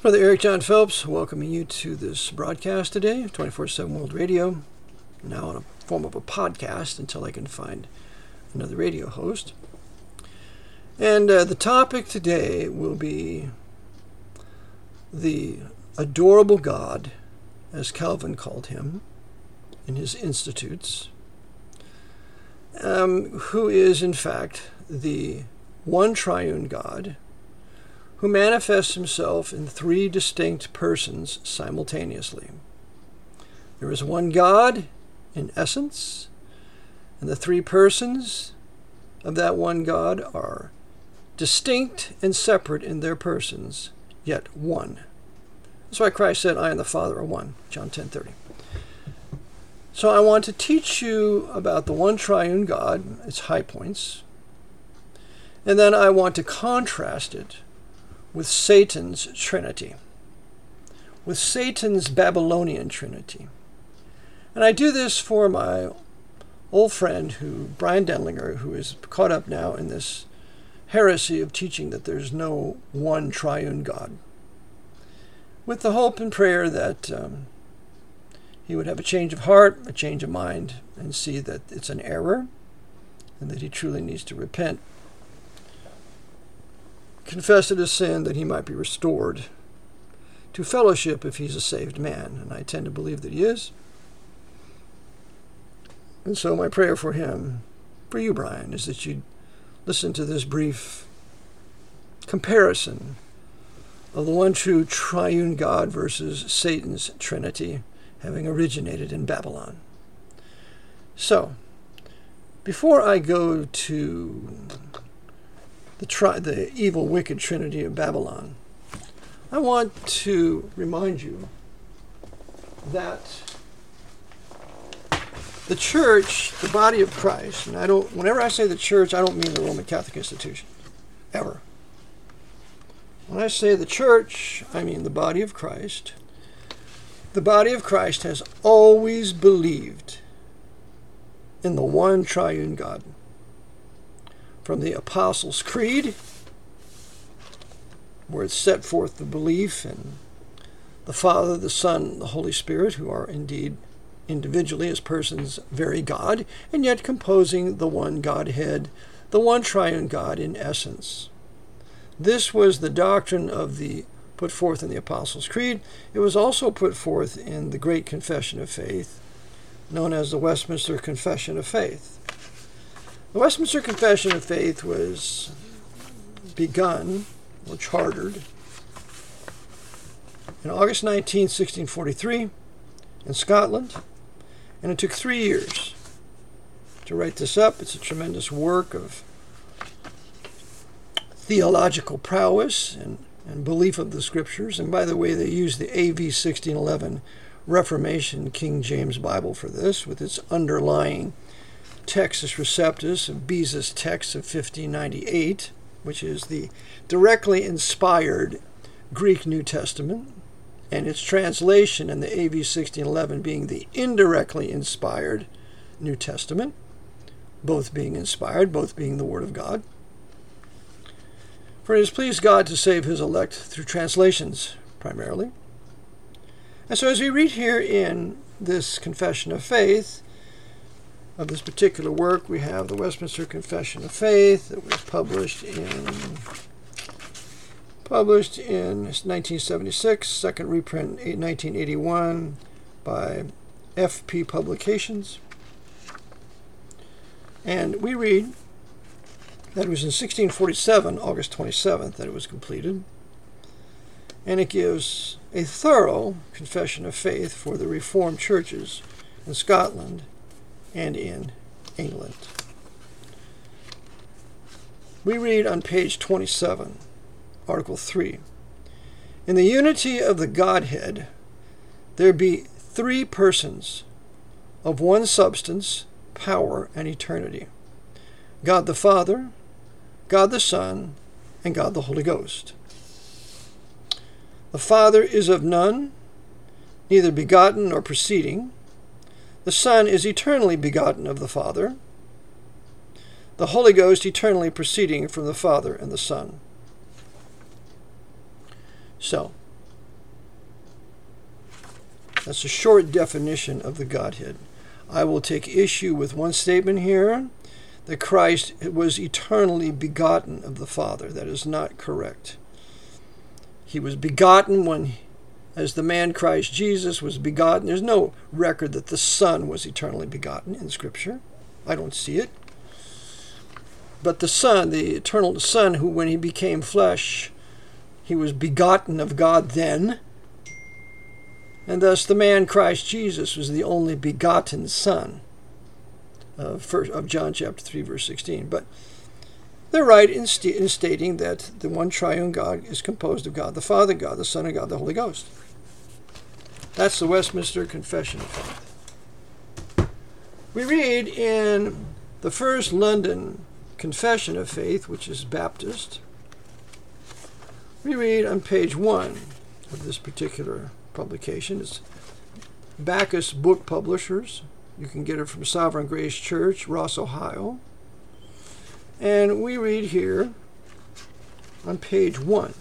Brother Eric John Phelps welcoming you to this broadcast today, 24/7 World Radio, now in a form of a podcast until I can find another radio host. And the topic today will be the adorable God, as Calvin called him in his Institutes, who is in fact the one triune God, who manifests himself in three distinct persons simultaneously. There is one God in essence, and the three persons of that one God are distinct and separate in their persons, yet one. That's why Christ said, I and the Father are one, John 10:30. So I want to teach you about the one triune God, its high points, and then I want to contrast it with Satan's Trinity, with Satan's Babylonian Trinity. And I do this for my old friend, Brian Denlinger, who is caught up now in this heresy of teaching that there's no one triune God, with the hope and prayer that he would have a change of heart, a change of mind, and see that it's an error, and that he truly needs to repent, confess it as sin, that he might be restored to fellowship if he's a saved man. And I tend to believe that he is. And so my prayer for him, for you, Brian, is that you'd listen to this brief comparison of the one true triune God versus Satan's Trinity, having originated in Babylon. So, before I go to the evil, wicked Trinity of Babylon, I want to remind you that the church, the body of Christ, and whenever I say the church, I don't mean the Roman Catholic institution, ever. When I say the church, I mean the body of Christ. The body of Christ has always believed in the one triune God. From the Apostles' Creed, where it's set forth the belief in the Father, the Son, and the Holy Spirit, who are indeed individually as persons very God, and yet composing the one Godhead, the one triune God in essence. This was the doctrine put forth in the Apostles' Creed. It was also put forth in the Great Confession of Faith, known as the Westminster Confession of Faith. The Westminster Confession of Faith was begun, or chartered, on August 19, 1643, in Scotland, and it took 3 years to write this up. It's a tremendous work of theological prowess and belief of the Scriptures. And by the way, they used the AV 1611 Reformation King James Bible for this, with its underlying Textus Receptus of Beza's text of 1598, which is the directly inspired Greek New Testament, and its translation in the AV 1611 being the indirectly inspired New Testament, both being inspired, both being the Word of God. For it has pleased God to save his elect through translations, primarily. And so as we read here in this Confession of Faith, of this particular work, we have the Westminster Confession of Faith that was published in 1976, second reprint in 1981 by FP Publications. And we read that it was in 1647, August 27th, that it was completed. And it gives a thorough confession of faith for the Reformed churches in Scotland and in England. We read on page 27, Article 3, in the unity of the Godhead, there be three persons of one substance, power, and eternity. God the Father, God the Son, and God the Holy Ghost. The Father is of none, neither begotten nor proceeding. The Son is eternally begotten of the Father. The Holy Ghost eternally proceeding from the Father and the Son. So, That's a short definition of the Godhead. I will take issue with one statement here, that Christ was eternally begotten of the Father. That is not correct. He was begotten as the man Christ Jesus was begotten. There's no record that the Son was eternally begotten in Scripture. I don't see it. But the Son, the eternal Son, who when he became flesh, he was begotten of God then. And thus the man Christ Jesus was the only begotten Son of John chapter 3, verse 16. But they're right in stating that the one triune God is composed of God the Father, God the Son, and God the Holy Ghost. That's the Westminster Confession of Faith. We read in the First London Confession of Faith, which is Baptist, we read on page 1 of this particular publication. It's Bacchus Book Publishers. You can get it from Sovereign Grace Church, Ross, Ohio. And we read here on page 1.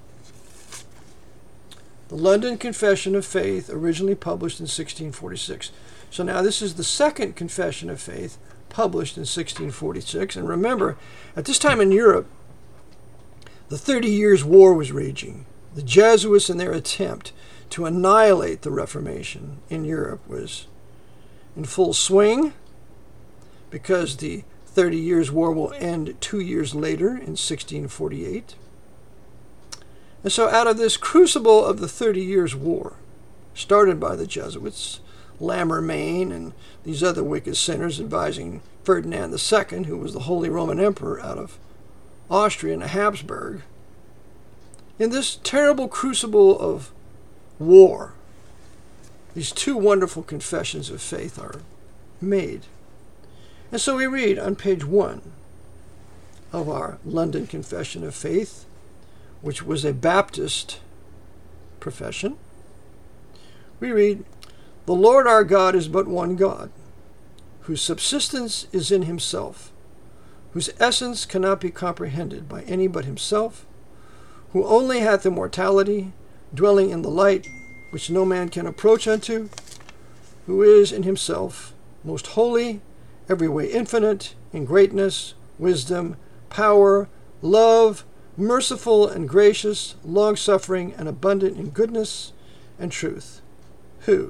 The London Confession of Faith, originally published in 1646. So now this is the second Confession of Faith, published in 1646. And remember, at this time in Europe, the 30 Years' War was raging. The Jesuits, in their attempt to annihilate the Reformation in Europe, was in full swing, because the 30 Years' War will end 2 years later in 1648. And so out of this crucible of the 30 Years' War, started by the Jesuits, Lamarmane and these other wicked sinners advising Ferdinand II, who was the Holy Roman Emperor out of Austria and Habsburg, in this terrible crucible of war, these two wonderful confessions of faith are made. And so we read on page 1 of our London Confession of Faith, which was a Baptist profession. We read, "The Lord our God is but one God, whose subsistence is in himself, whose essence cannot be comprehended by any but himself, who only hath immortality, dwelling in the light which no man can approach unto, who is in himself most holy, every way infinite, in greatness, wisdom, power, love, merciful and gracious, long-suffering and abundant in goodness and truth, who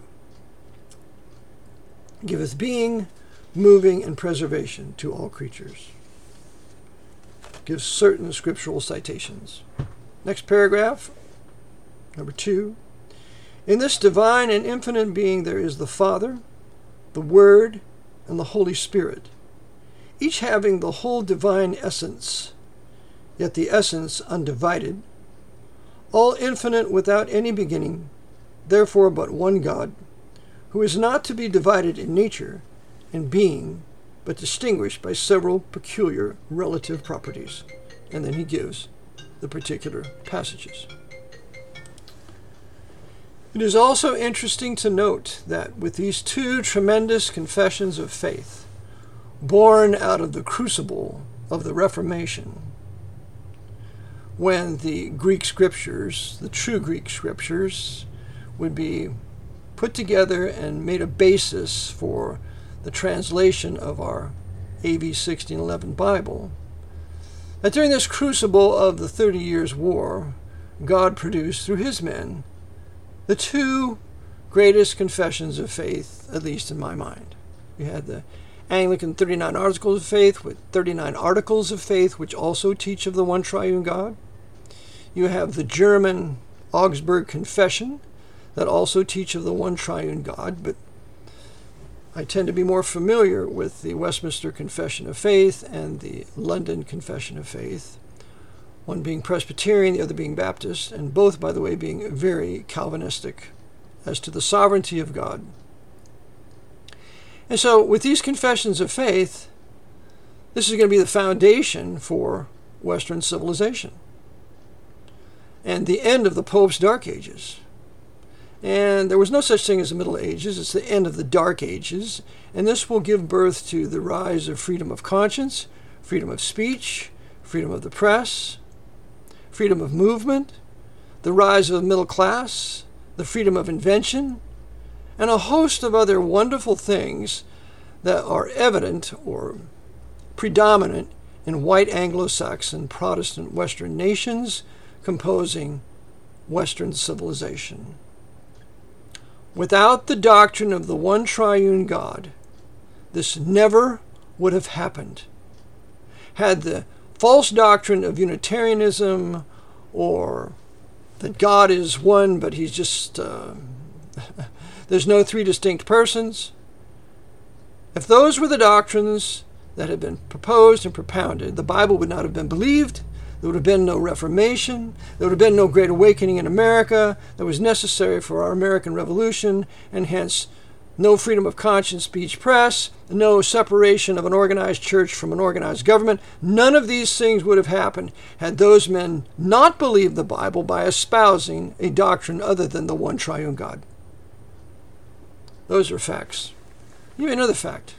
giveth being, moving, and preservation to all creatures." Gives certain scriptural citations. Next paragraph, number 2. "In this divine and infinite being there is the Father, the Word, and the Holy Spirit, each having the whole divine essence, yet the essence undivided, all infinite without any beginning, therefore but one God, who is not to be divided in nature and being, but distinguished by several peculiar relative properties." And then he gives the particular passages. It is also interesting to note that with these two tremendous confessions of faith, born out of the crucible of the Reformation, when the Greek scriptures, the true Greek scriptures, would be put together and made a basis for the translation of our AV 1611 Bible, that during this crucible of the 30 Years' War, God produced through his men the two greatest confessions of faith, at least in my mind. We had the Anglican 39 Articles of Faith with 39 Articles of Faith, which also teach of the one triune God. You have the German Augsburg Confession that also teach of the one triune God, but I tend to be more familiar with the Westminster Confession of Faith and the London Confession of Faith, one being Presbyterian, the other being Baptist, and both, by the way, being very Calvinistic as to the sovereignty of God. And so with these confessions of faith, this is going to be the foundation for Western civilization and the end of the Pope's Dark Ages. And there was no such thing as the Middle Ages. It's the end of the Dark Ages. And this will give birth to the rise of freedom of conscience, freedom of speech, freedom of the press, freedom of movement, the rise of the middle class, the freedom of invention, and a host of other wonderful things that are evident or predominant in white Anglo-Saxon Protestant Western nations composing Western civilization. Without the doctrine of the one triune God, this never would have happened. Had the false doctrine of Unitarianism, or that God is one but he's just, there's no three distinct persons, if those were the doctrines that had been proposed and propounded, the Bible would not have been believed. There would have been no Reformation. There would have been no Great Awakening in America that was necessary for our American Revolution, and hence no freedom of conscience, speech, press, no separation of an organized church from an organized government. None of these things would have happened had those men not believed the Bible by espousing a doctrine other than the one triune God. Those are facts. Give you another fact.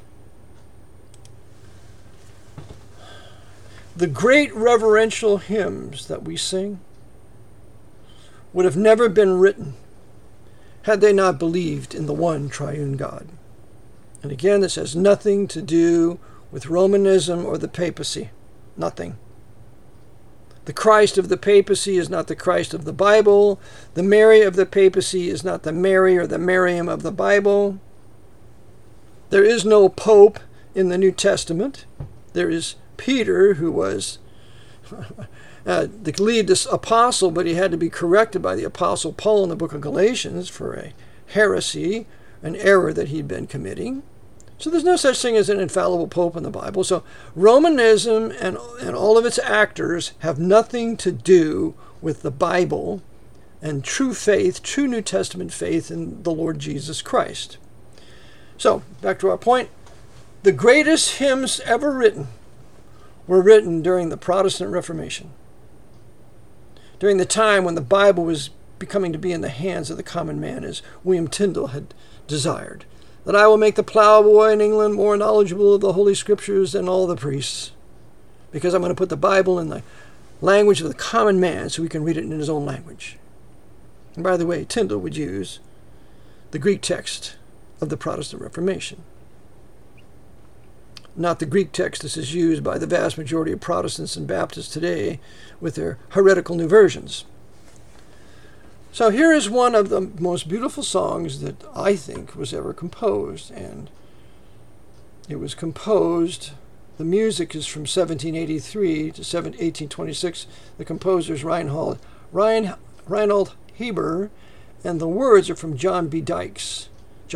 The great reverential hymns that we sing would have never been written had they not believed in the one triune God. And again, this has nothing to do with Romanism or the papacy. Nothing. The Christ of the papacy is not the Christ of the Bible. The Mary of the papacy is not the Mary or the Miriam of the Bible. There is no Pope in the New Testament. There is Peter, who was the lead apostle, but he had to be corrected by the apostle Paul in the book of Galatians for a heresy, an error that he'd been committing. So there's no such thing as an infallible pope in the Bible. So Romanism and all of its actors have nothing to do with the Bible and true faith, true New Testament faith in the Lord Jesus Christ. So, back to our point, the greatest hymns ever written were written during the Protestant Reformation, during the time when the Bible was becoming to be in the hands of the common man, as William Tyndale had desired, that I will make the plowboy in England more knowledgeable of the Holy Scriptures than all the priests, because I'm going to put the Bible in the language of the common man so he can read it in his own language. And by the way, Tyndale would use the Greek text of the Protestant Reformation, not the Greek text that is used by the vast majority of Protestants and Baptists today with their heretical new versions. So here is one of the most beautiful songs that I think was ever composed, and it was composed, the music is from 1783 to 1826, the composer's Reinhold Heber, and the words are from John B. Dykes,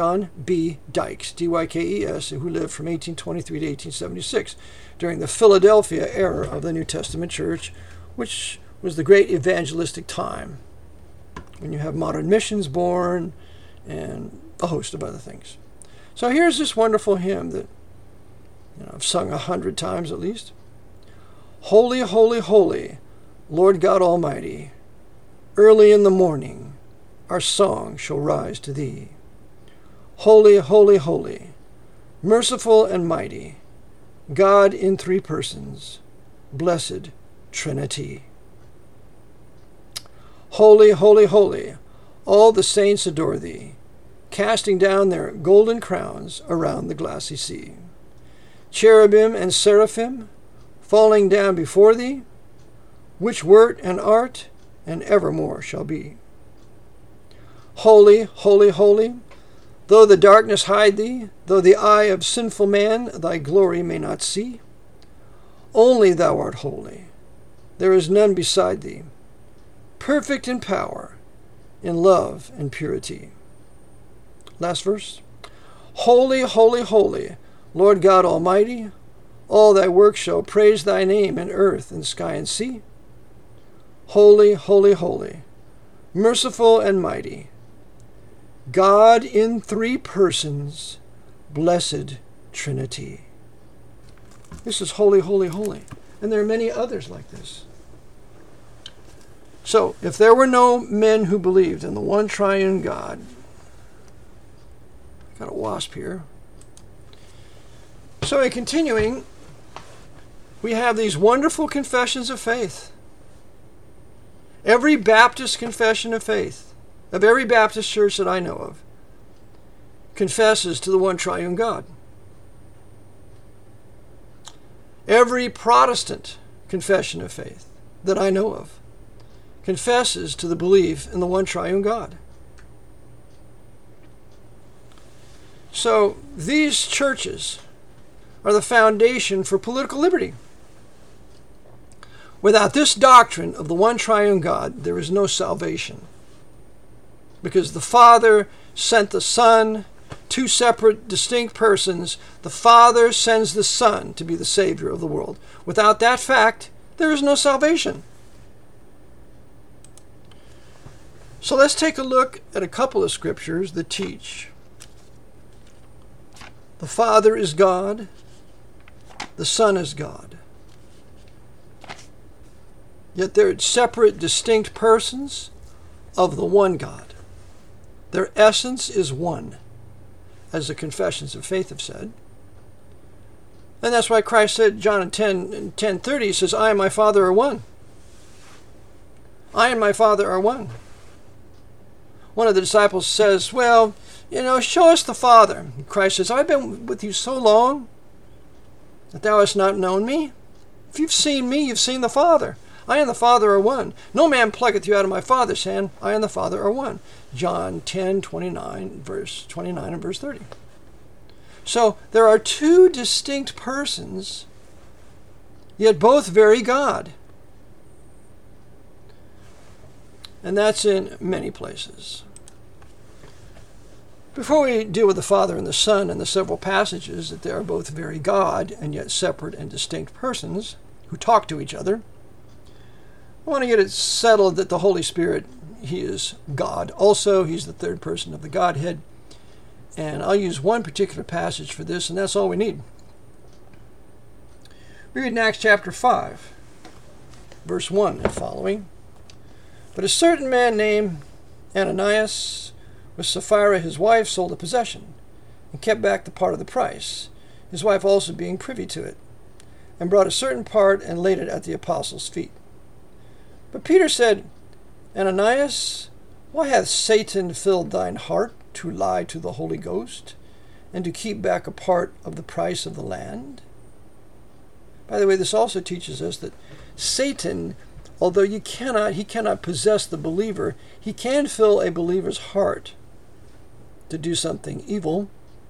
D-Y-K-E-S, who lived from 1823 to 1876, during the Philadelphia era of the New Testament Church, which was the great evangelistic time, when you have modern missions born and a host of other things. So here's this wonderful hymn that I've sung 100 times at least. Holy, holy, holy, Lord God Almighty, early in the morning our song shall rise to thee. Holy, holy, holy, merciful and mighty, God in three persons, blessed Trinity. Holy, holy, holy, all the saints adore thee, casting down their golden crowns around the glassy sea. Cherubim and seraphim, falling down before thee, which wert and art, and evermore shall be. Holy, holy, holy, though the darkness hide thee, though the eye of sinful man thy glory may not see, only thou art holy, there is none beside thee, perfect in power, in love and purity. Last verse. Holy, holy, holy, Lord God Almighty, all thy works shall praise thy name in earth and sky and sea. Holy, holy, holy, merciful and mighty, God in three persons, blessed Trinity. This is holy, holy, holy. And there are many others like this. So, if there were no men who believed in the one triune God, got a wasp here. So, in continuing, we have these wonderful confessions of faith. Every Baptist confession of faith, of every Baptist church that I know of, confesses to the one triune God. Every Protestant confession of faith that I know of confesses to the belief in the one triune God. So these churches are the foundation for political liberty. Without this doctrine of the one triune God, there is no salvation. Because the Father sent the Son, two separate, distinct persons. The Father sends the Son to be the Savior of the world. Without that fact, there is no salvation. So let's take a look at a couple of scriptures that teach the Father is God, the Son is God. Yet they're separate, distinct persons of the one God. Their essence is one, as the confessions of faith have said. And that's why Christ said, John 10:30, he says, I and my Father are one. I and my Father are one. One of the disciples says, well, show us the Father. And Christ says, I've been with you so long that thou hast not known me. If you've seen me, you've seen the Father. I and the Father are one. No man plucketh you out of my Father's hand. I and the Father are one. John 10:29, verse 29 and verse 30. So there are two distinct persons, yet both very God. And that's in many places. Before we deal with the Father and the Son and the several passages that they are both very God and yet separate and distinct persons who talk to each other, I want to get it settled that the Holy Spirit, he is God. Also, he's the third person of the Godhead. And I'll use one particular passage for this, and that's all we need. We read in Acts chapter 5, verse 1 and following. But a certain man named Ananias, with Sapphira his wife, sold a possession, and kept back the part of the price, his wife also being privy to it, and brought a certain part and laid it at the apostles' feet. But Peter said, Ananias, why hath Satan filled thine heart to lie to the Holy Ghost, and to keep back a part of the price of the land? By the way, this also teaches us that Satan, although he cannot possess the believer, he can fill a believer's heart to do something evil.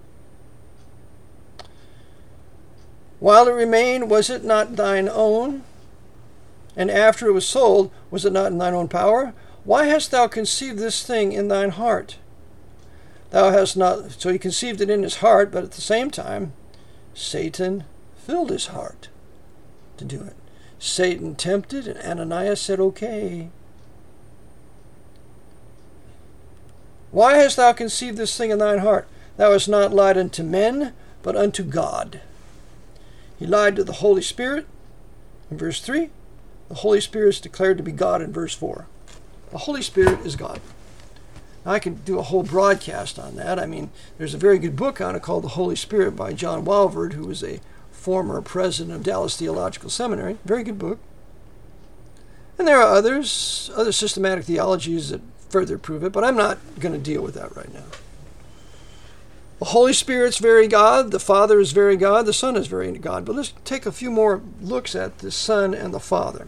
While it remained, was it not thine own? And after it was sold, was it not in thine own power? Why hast thou conceived this thing in thine heart? Thou hast not, so he conceived it in his heart, but at the same time, Satan filled his heart to do it. Satan tempted, and Ananias said, okay. Why hast thou conceived this thing in thine heart? Thou hast not lied unto men, but unto God. He lied to the Holy Spirit in verse 3. The Holy Spirit is declared to be God in verse 4. The Holy Spirit is God. Now, I can do a whole broadcast on that. I mean, there's a very good book on it called The Holy Spirit by John Walvoord, who was a former president of Dallas Theological Seminary. Very good book. And there are other systematic theologies that further prove it, but I'm not going to deal with that right now. The Holy Spirit's very God, the Father is very God, the Son is very God. But let's take a few more looks at the Son and the Father.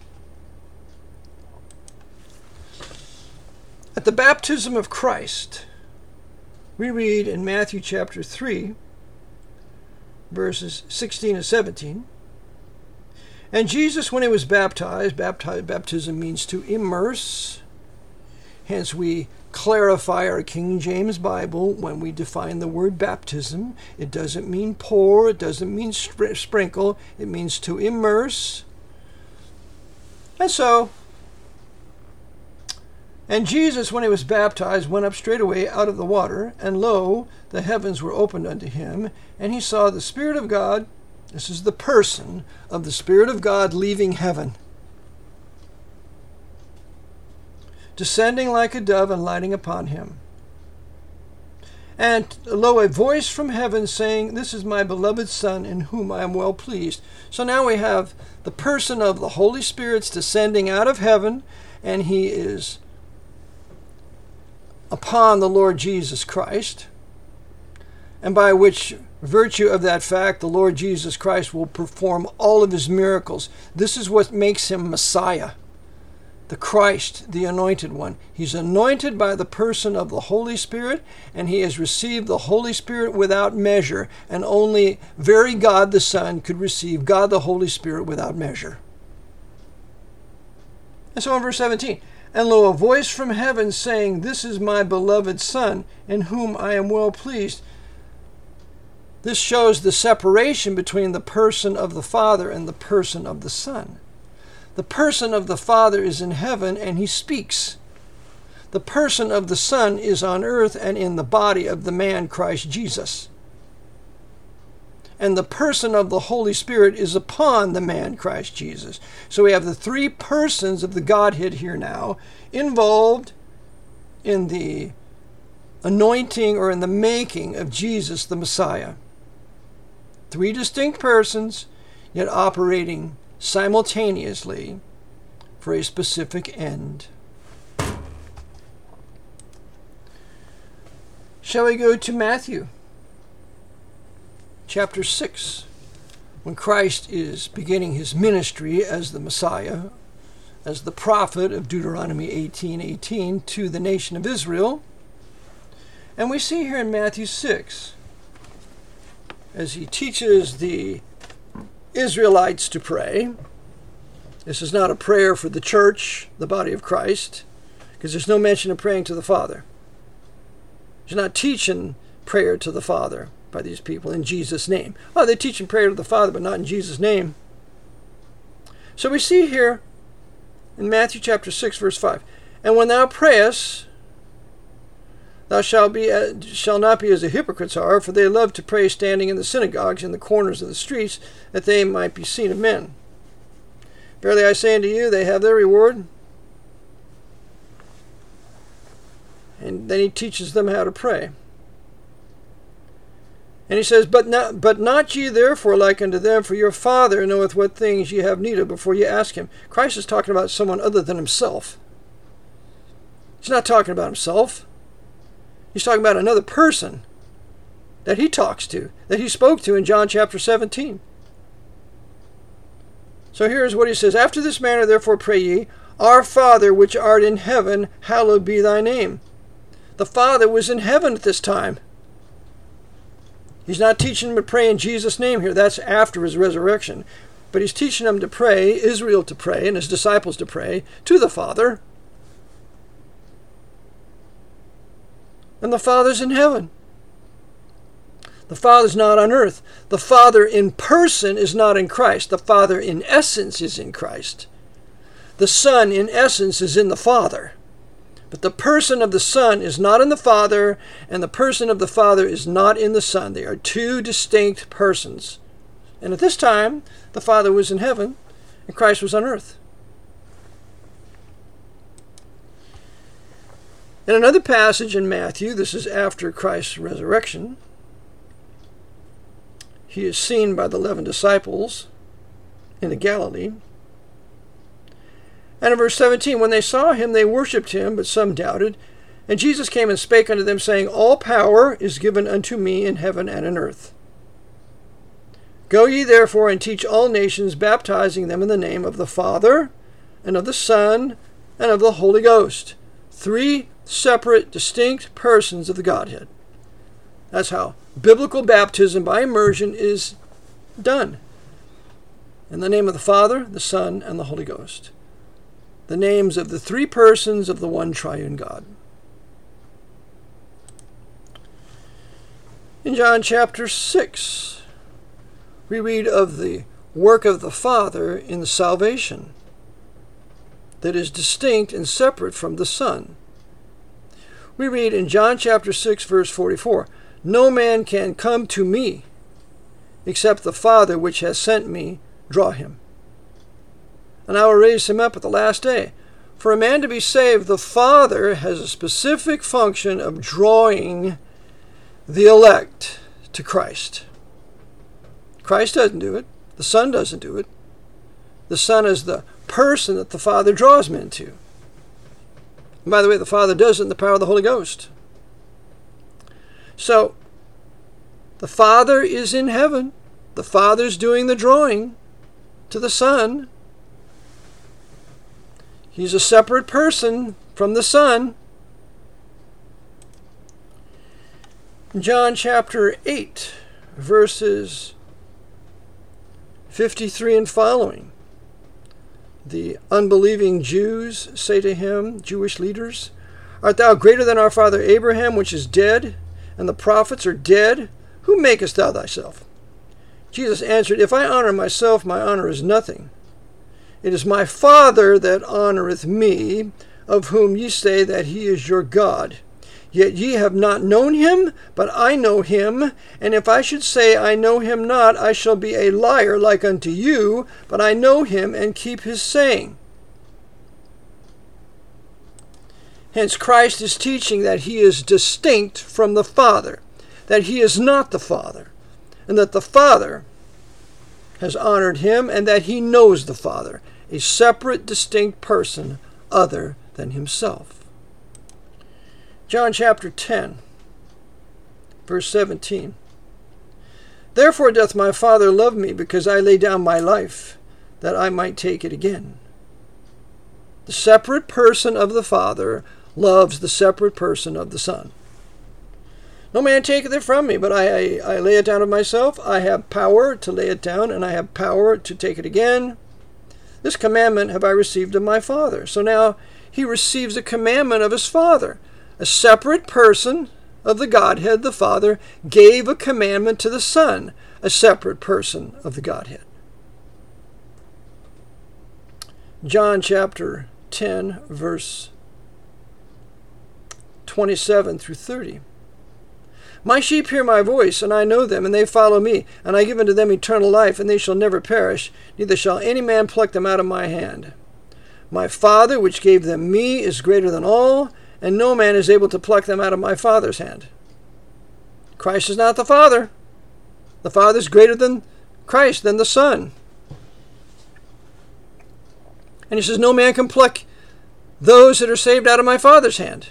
At the baptism of Christ, we read in Matthew chapter 3, verses 16 and 17, and Jesus, when he was baptized, baptism means to immerse, hence we clarify our King James Bible when we define the word baptism. It doesn't mean pour, it doesn't mean sprinkle, it means to immerse. And Jesus, when he was baptized, went up straightway out of the water, and lo, the heavens were opened unto him, and he saw the Spirit of God, this is the person of the Spirit of God leaving heaven, descending like a dove and lighting upon him. And lo, a voice from heaven saying, This is my beloved Son, in whom I am well pleased. So now we have the person of the Holy Spirit's descending out of heaven, and he is upon the Lord Jesus Christ. and by which virtue of that fact the Lord Jesus Christ will perform all of his miracles. This is what makes him Messiah, the Christ, the anointed one. He's anointed by the person of the Holy Spirit, and he has received the Holy Spirit without measure, and only very God the Son could receive God the Holy Spirit without measure. And so in verse 17, and lo, a voice from heaven saying, this is my beloved Son, in whom I am well pleased. This shows the separation between the person of the Father and the person of the Son. The person of the Father is in heaven, and he speaks. The person of the Son is on earth and in the body of the man Christ Jesus. And the person of the Holy Spirit is upon the man Christ Jesus. So we have the three persons of the Godhead here now involved in the anointing or in the making of Jesus the Messiah. Three distinct persons, yet operating simultaneously for a specific end. Shall we go to Matthew chapter 6, when Christ is beginning his ministry as the Messiah, as the prophet of Deuteronomy 18:18 to the nation of Israel. And we see here in Matthew 6, as he teaches the Israelites to pray. This is not a prayer for the church, the body of Christ, because there's no mention of praying to the Father. He's not teaching prayer to the Father by these people in Jesus' name. Oh, they're teaching prayer to the Father, but not in Jesus' name. So we see here in Matthew chapter 6, verse 5, and when thou prayest, thou shalt not be as the hypocrites are, for they love to pray standing in the synagogues and the corners of the streets, that they might be seen of men. Verily I say unto you, they have their reward. And then he teaches them how to pray. And he says, But not ye therefore like unto them, for your Father knoweth what things ye have need of before ye ask him. Christ is talking about someone other than himself. He's not talking about himself. He's talking about another person that he talks to, that he spoke to in John chapter 17. So here's what he says. After this manner therefore pray ye, Our Father which art in heaven, hallowed be thy name. The Father was in heaven at this time. He's not teaching them to pray in Jesus' name here. That's after his resurrection. But he's teaching them to pray, Israel to pray, and his disciples to pray to the Father. And the Father's in heaven. The Father's not on earth. The Father in person is not in Christ. The Father in essence is in Christ. The Son in essence is in the Father. But the person of the Son is not in the Father, and the person of the Father is not in the Son. They are two distinct persons. And at this time, the Father was in heaven, and Christ was on earth. In another passage in Matthew, this is after Christ's resurrection, he is seen by the 11 disciples in the Galilee. And in verse 17, when they saw him, they worshipped him, but some doubted. And Jesus came and spake unto them, saying, All power is given unto me in heaven and in earth. Go ye therefore and teach all nations, baptizing them in the name of the Father, and of the Son, and of the Holy Ghost. Three separate, distinct persons of the Godhead. That's how biblical baptism by immersion is done. In the name of the Father, the Son, and the Holy Ghost. The names of the three persons of the one triune God. In John chapter 6, we read of the work of the Father in the salvation that is distinct and separate from the Son. We read in John chapter 6, verse 44, No man can come to me, except the Father which has sent me draw him. And I will raise him up at the last day. For a man to be saved, the Father has a specific function of drawing the elect to Christ. Christ doesn't do it. The Son doesn't do it. The Son is the person that the Father draws men to. And by the way, the Father does it in the power of the Holy Ghost. So, The Father is in heaven. The Father's doing the drawing to the Son. He's a separate person from the Son. John chapter 8, verses 53 and following. The unbelieving Jews say to him, Jewish leaders, "Art thou greater than our father Abraham, which is dead, and the prophets are dead? Who makest thou thyself?" Jesus answered, "If I honor myself, my honor is nothing. It is my Father that honoreth me, of whom ye say that he is your God. Yet ye have not known him, but I know him. And if I should say I know him not, I shall be a liar like unto you, but I know him and keep his saying." Hence Christ is teaching that he is distinct from the Father, that he is not the Father, and that the Father has honored him, and that he knows the Father, a separate, distinct person other than himself. John chapter 10, verse 17. "Therefore doth my Father love me, because I lay down my life, that I might take it again." The separate person of the Father loves the separate person of the Son. "No man taketh it from me, but I lay it down of myself. I have power to lay it down, and I have power to take it again. This commandment have I received of my Father." So now he receives a commandment of his Father. A separate person of the Godhead, the Father, gave a commandment to the Son, a separate person of the Godhead. John chapter 10, verse 27 through 30. "My sheep hear my voice, and I know them, and they follow me, and I give unto them eternal life, and they shall never perish, neither shall any man pluck them out of my hand. My Father, which gave them me, is greater than all, and no man is able to pluck them out of my Father's hand." Christ is not the Father. The Father is greater than Christ, than the Son. And he says, no man can pluck those that are saved out of my Father's hand.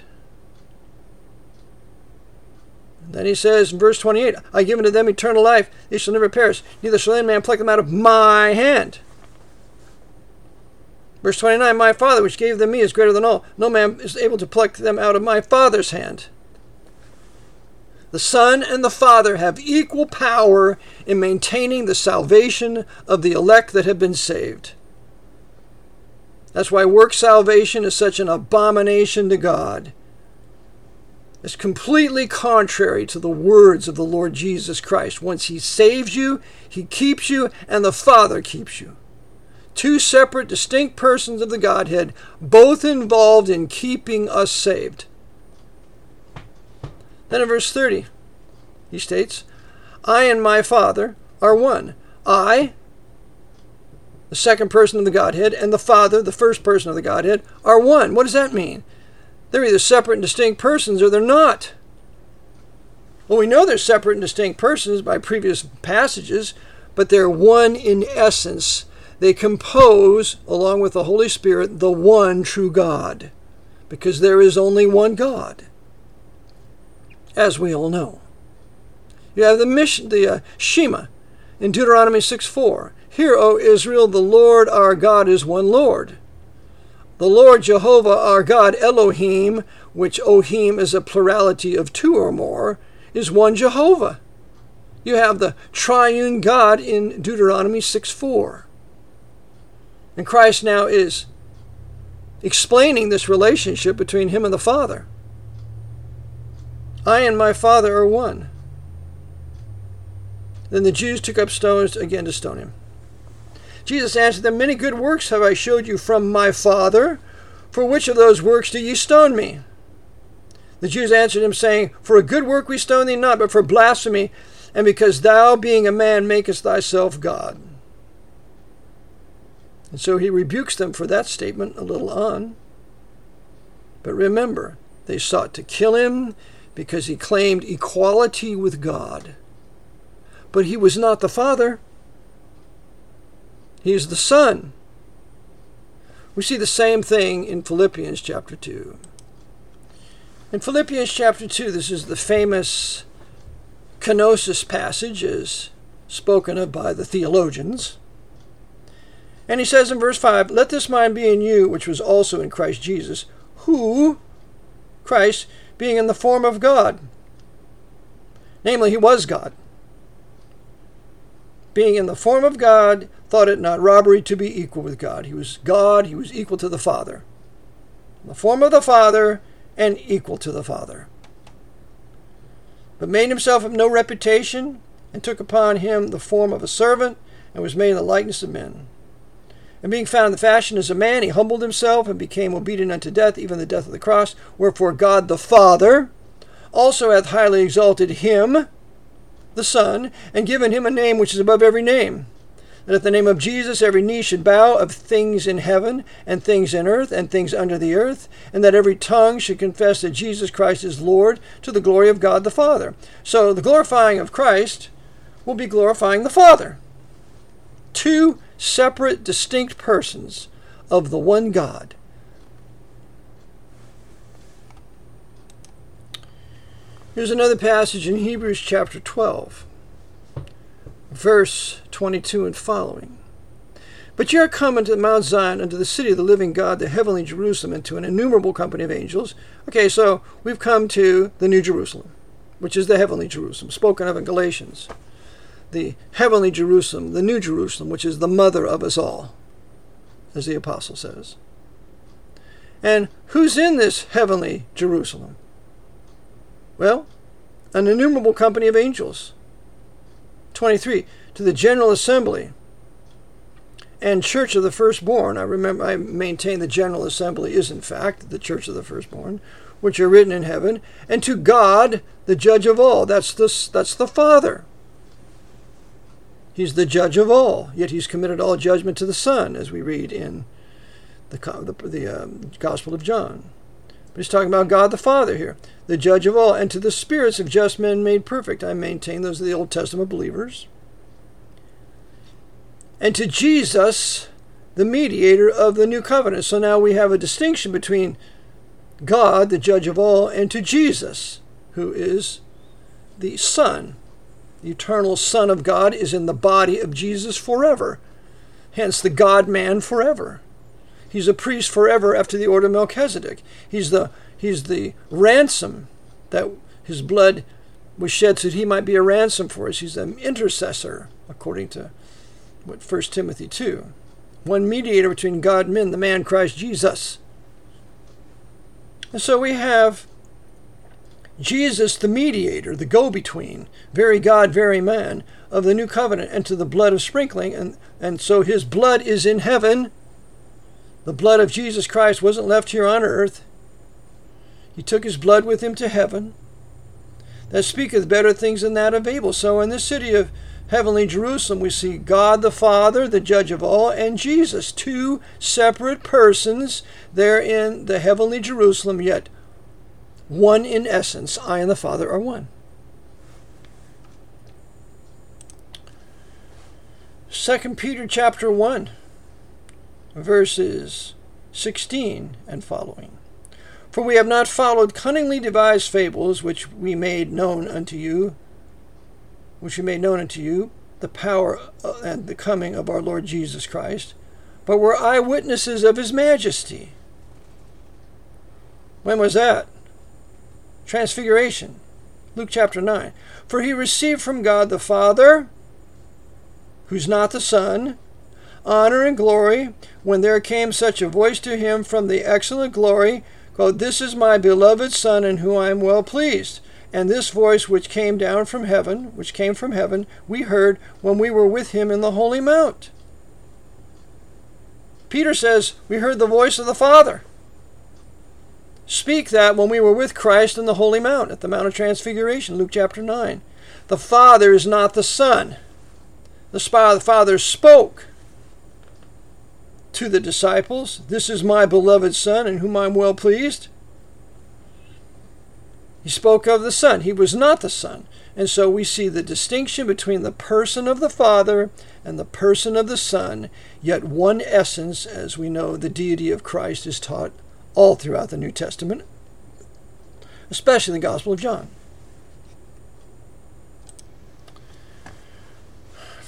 And then he says in verse 28, "I give unto them eternal life, they shall never perish, neither shall any man pluck them out of my hand." Verse 29, "My Father, which gave them me, is greater than all. No man is able to pluck them out of my Father's hand." The Son and the Father have equal power in maintaining the salvation of the elect that have been saved. That's why work salvation is such an abomination to God. It's completely contrary to the words of the Lord Jesus Christ. Once he saves you, he keeps you, and the Father keeps you. Two separate, distinct persons of the Godhead, both involved in keeping us saved. Then in verse 30, he states, "I and my Father are one." I, the second person of the Godhead, and the Father, the first person of the Godhead, are one. What does that mean? They're either separate and distinct persons or they're not. Well, we know they're separate and distinct persons by previous passages, but they're one in essence. They compose, along with the Holy Spirit, the one true God, because there is only one God, as we all know. You have the Shema in Deuteronomy 6:4. "Hear, O Israel, the Lord our God is one Lord. The Lord Jehovah our God, Elohim," which Ohim is a plurality of two or more, "is one Jehovah." You have the triune God in Deuteronomy 6:4. And Christ now is explaining this relationship between him and the Father. "I and my Father are one." Then the Jews took up stones again to stone him. Jesus answered them, "Many good works have I showed you from my Father. For which of those works do ye stone me?" The Jews answered him, saying, "For a good work we stone thee not, but for blasphemy, and because thou, being a man, makest thyself God." And so he rebukes them for that statement a little on. But remember, they sought to kill him because he claimed equality with God. But he was not the Father. He is the Son. We see the same thing in Philippians chapter 2. In Philippians chapter 2, this is the famous kenosis passage is spoken of by the theologians. And he says in verse 5, let this mind be in you, which was also in Christ Jesus, who, Christ, being in the form of God, namely, he was God, being in the form of God, thought it not robbery to be equal with God. He was God, he was equal to the Father. In the form of the Father and equal to the Father. But made himself of no reputation, and took upon him the form of a servant, and was made in the likeness of men. And being found in the fashion as a man, he humbled himself, and became obedient unto death, even the death of the cross. Wherefore God the Father also hath highly exalted him, the Son, and given him a name which is above every name, that at the name of Jesus every knee should bow, of things in heaven, and things in earth, and things under the earth, and that every tongue should confess that Jesus Christ is Lord, to the glory of God the Father. So the glorifying of Christ will be glorifying the Father. Two separate, distinct persons of the one God. Here's another passage in Hebrews chapter 12, verse 22 and following. But ye are come unto Mount Zion, unto the city of the living God, the heavenly Jerusalem, and to an innumerable company of angels. Okay, so we've come to the New Jerusalem, which is the heavenly Jerusalem, spoken of in Galatians. The heavenly Jerusalem, the New Jerusalem, which is the mother of us all, as the apostle says. And who's in this heavenly Jerusalem? Well, an innumerable company of angels. 23, to the general assembly and church of the firstborn. I maintain the general assembly is in fact the church of the firstborn, which are written in heaven, and to God, the judge of all. That's the Father. He's the judge of all, yet he's committed all judgment to the Son, as we read in the Gospel of John. But he's talking about God the Father here, the judge of all, and to the spirits of just men made perfect. I maintain those are the Old Testament believers. And to Jesus, the mediator of the new covenant. So now we have a distinction between God, the judge of all, and to Jesus, who is the Son. The eternal Son of God is in the body of Jesus forever. Hence the God-man forever. He's a priest forever after the order of Melchizedek. He's the ransom that his blood was shed so that he might be a ransom for us. He's an intercessor, according to 1 Timothy 2. One mediator between God and men, the man Christ Jesus. And so we have Jesus, the mediator, the go-between, very God, very man, of the new covenant, and to the blood of sprinkling. And so his blood is in heaven. The blood of Jesus Christ wasn't left here on earth. He took his blood with him to heaven. That speaketh better things than that of Abel. So in this city of heavenly Jerusalem, we see God the Father, the judge of all, and Jesus, two separate persons there in the heavenly Jerusalem, yet one in essence. I and the Father are one. 2 Peter chapter 1, verses 16 and following. For we have not followed cunningly devised fables, which we made known unto you, the power and the coming of our Lord Jesus Christ, but were eyewitnesses of his majesty. When was that? Transfiguration, Luke chapter 9. For he received from God the Father, who's not the Son, honor and glory, when there came such a voice to him from the excellent glory, quote, "This is my beloved Son, in whom I am well pleased." And this voice which came from heaven, we heard when we were with him in the holy mount. Peter says, we heard the voice of the Father speak that when we were with Christ in the holy mount, at the Mount of Transfiguration, Luke chapter 9. The Father is not the Son. The Father spoke to the disciples, "This is my beloved Son, in whom I am well pleased." He spoke of the Son. He was not the Son. And so we see the distinction between the person of the Father and the person of the Son, yet one essence, as we know the deity of Christ is taught all throughout the New Testament, especially the Gospel of John.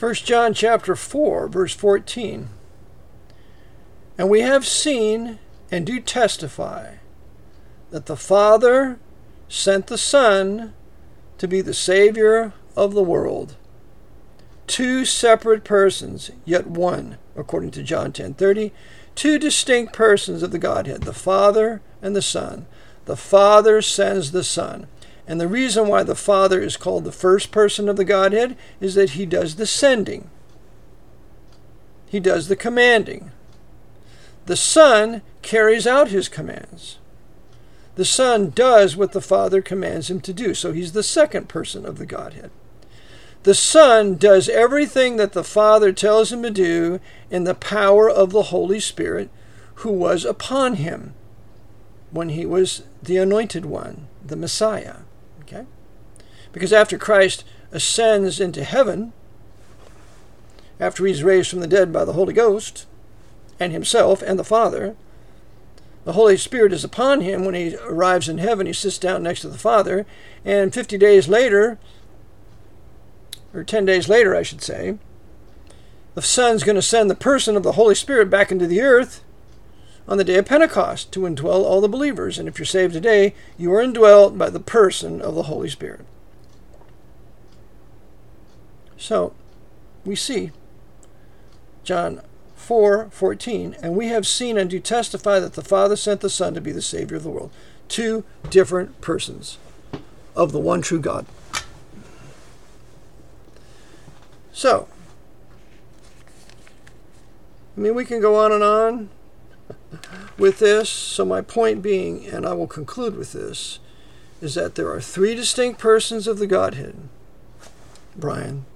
1 John chapter 4, verse 14. And we have seen and do testify that the Father sent the Son to be the Savior of the world. Two separate persons, yet one, according to John 10:30. Two distinct persons of the Godhead, the Father and the Son. The Father sends the Son. And the reason why the Father is called the first person of the Godhead is that he does the sending. He does the commanding. The Son carries out his commands. The Son does what the Father commands him to do, so he's the second person of the Godhead. The Son does everything that the Father tells him to do in the power of the Holy Spirit who was upon him when he was the Anointed One, the Messiah. Okay? Because after Christ ascends into heaven, after he's raised from the dead by the Holy Ghost, and himself and the Father, the Holy Spirit is upon him. When he arrives in heaven, he sits down next to the Father, and 50 days later, or 10 days later, I should say, the Son's going to send the person of the Holy Spirit back into the earth on the day of Pentecost to indwell all the believers. And if you're saved today, you are indwelt by the person of the Holy Spirit. So, we see John 4:14, and we have seen and do testify that the Father sent the Son to be the Savior of the world. Two different persons of the one true God. So, we can go on and on with this. So my point being, and I will conclude with this, is that there are three distinct persons of the Godhead. Brian.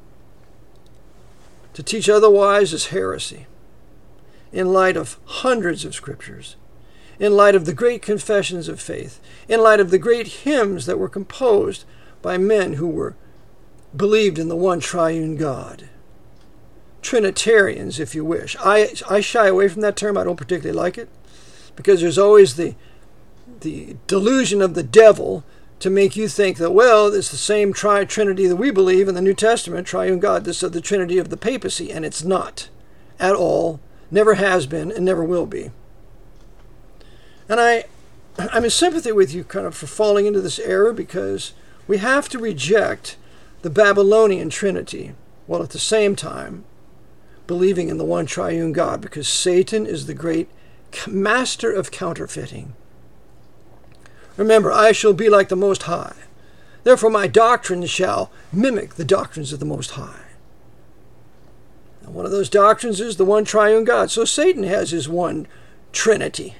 To teach otherwise is heresy. In light of hundreds of scriptures, in light of the great confessions of faith, in light of the great hymns that were composed by men who were believed in the one triune God. Trinitarians, if you wish. I shy away from that term. I don't particularly like it, because there's always the delusion of the devil to make you think that, well, it's the same Trinity that we believe in the New Testament, triune God, this of the Trinity of the papacy, and it's not at all, never has been, and never will be. And I'm in sympathy with you kind of for falling into this error, because we have to reject the Babylonian Trinity, while at the same time believing in the one triune God, because Satan is the great master of counterfeiting. Remember, I shall be like the Most High. Therefore my doctrines shall mimic the doctrines of the Most High. And one of those doctrines is the one triune God. So Satan has his one Trinity,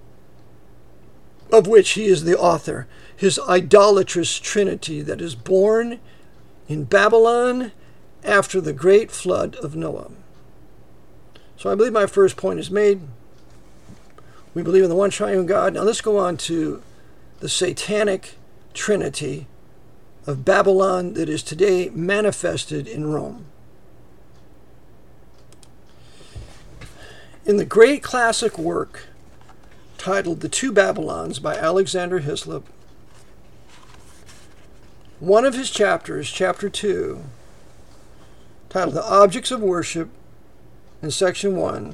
of which he is the author, his idolatrous Trinity that is born in Babylon after the great flood of Noah. So I believe my first point is made. We believe in the one triune God. Now let's go on to the satanic Trinity of Babylon that is today manifested in Rome. In the great classic work titled The Two Babylons by Alexander Hislop, one of his chapters, chapter 2, titled The Objects of Worship, in section 1,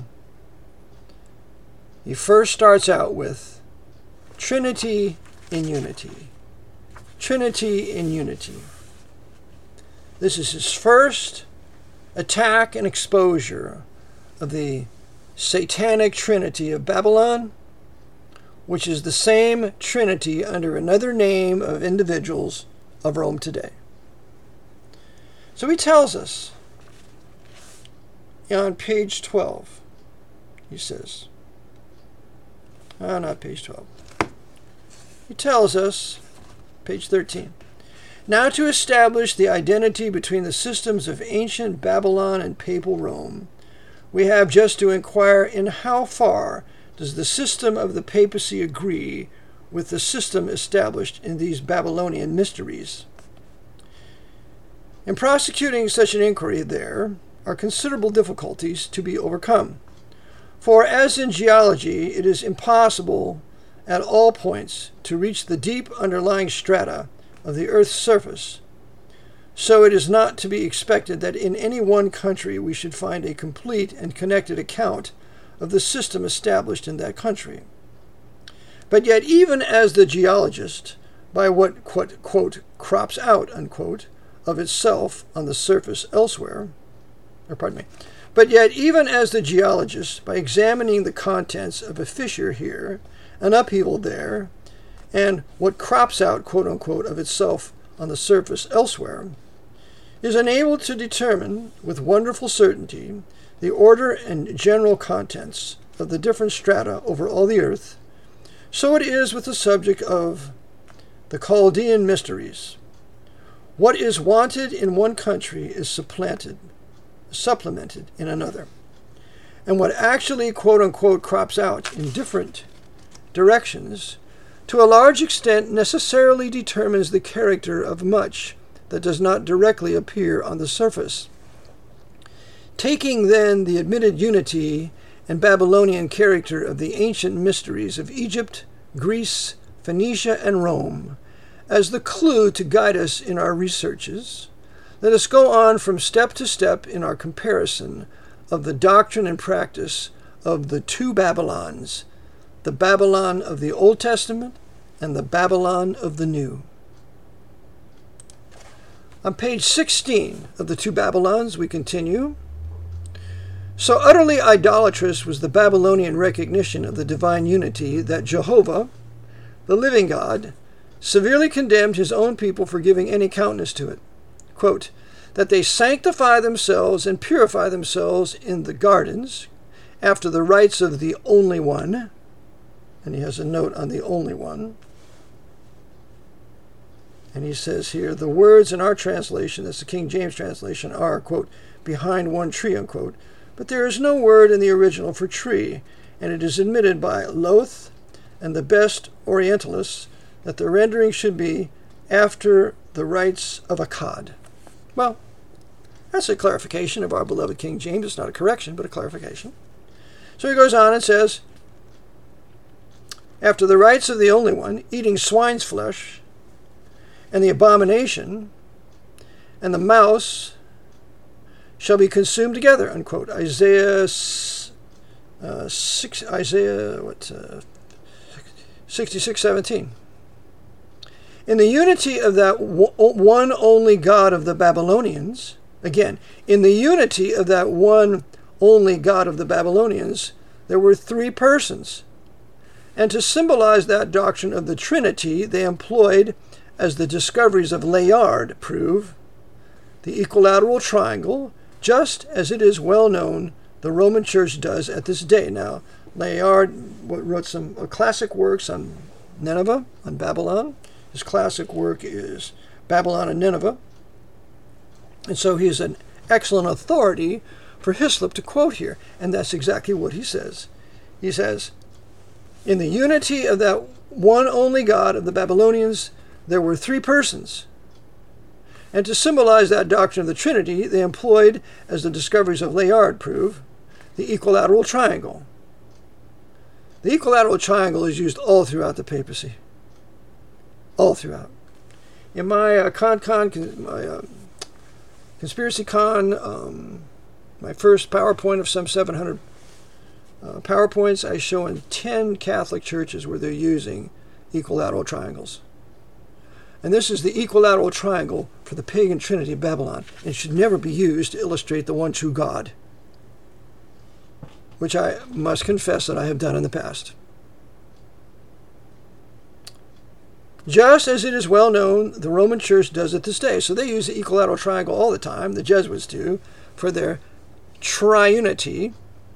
he first starts out with Trinity in Unity. Trinity in Unity. This is his first attack and exposure of the satanic Trinity of Babylon, which is the same Trinity under another name of individuals of Rome today. So he tells us on page 12, he says, not page 12. He tells us, page 13, now to establish the identity between the systems of ancient Babylon and papal Rome, we have just to inquire in how far does the system of the papacy agree with the system established in these Babylonian mysteries. In prosecuting such an inquiry, there are considerable difficulties to be overcome. For as in geology, it is impossible at all points to reach the deep underlying strata of the Earth's surface, So it is not to be expected that in any one country we should find a complete and connected account of the system established in that country. But yet, even as the geologist, by what, quote, crops out, unquote, of itself on the surface elsewhere, but yet, even as the geologist, by examining the contents of a fissure here, an upheaval there, and what crops out, quote unquote, of itself on the surface elsewhere, is enabled to determine with wonderful certainty the order and general contents of the different strata over all the earth, so it is with the subject of the Chaldean mysteries. What is wanted in one country is supplemented in another. And what actually, quote unquote, crops out in different directions, to a large extent necessarily determines the character of much that does not directly appear on the surface. Taking then the admitted unity and Babylonian character of the ancient mysteries of Egypt, Greece, Phoenicia, and Rome as the clue to guide us in our researches, let us go on from step to step in our comparison of the doctrine and practice of the two Babylons, the Babylon of the Old Testament and the Babylon of the New. On page 16 of the two Babylons, we continue. So utterly idolatrous was the Babylonian recognition of the divine unity that Jehovah, the living God, severely condemned his own people for giving any countenance to it. Quote, that they sanctify themselves and purify themselves in the gardens after the rites of the only one. And he has a note on the only one. And he says here, the words in our translation, that's the King James translation, are, quote, behind one tree, unquote. But there is no word in the original for tree, and it is admitted by Lowth and the best Orientalists that the rendering should be after the rites of Akkad. Well, that's a clarification of our beloved King James. It's not a correction, but a clarification. So he goes on and says, after the rites of the only one, eating swine's flesh, and the abomination, and the mouse shall be consumed together, unquote. Isaiah 66:17. In the unity of that one only God of the Babylonians, again, in the unity of that one only God of the Babylonians, there were three persons. And to symbolize that doctrine of the Trinity, they employed, as the discoveries of Layard prove, the equilateral triangle, just as it is well known the Roman Church does at this day. Now, Layard wrote some classic works on Nineveh, on Babylon. His classic work is Babylon and Nineveh. And so he is an excellent authority for Hislop to quote here. And that's exactly what he says. He says, in the unity of that one only God of the Babylonians, there were three persons. And to symbolize that doctrine of the Trinity, they employed, as the discoveries of Layard prove, the equilateral triangle. The equilateral triangle is used all throughout the papacy. All throughout. In my Conspiracy Con, my first PowerPoint of some 700 PowerPoints, I show in 10 Catholic churches where they're using equilateral triangles. And this is the equilateral triangle for the pagan trinity of Babylon, and should never be used to illustrate the one true God, which I must confess that I have done in the past. Just as it is well known, the Roman Church does it this day. So they use the equilateral triangle all the time, the Jesuits do, for their triunity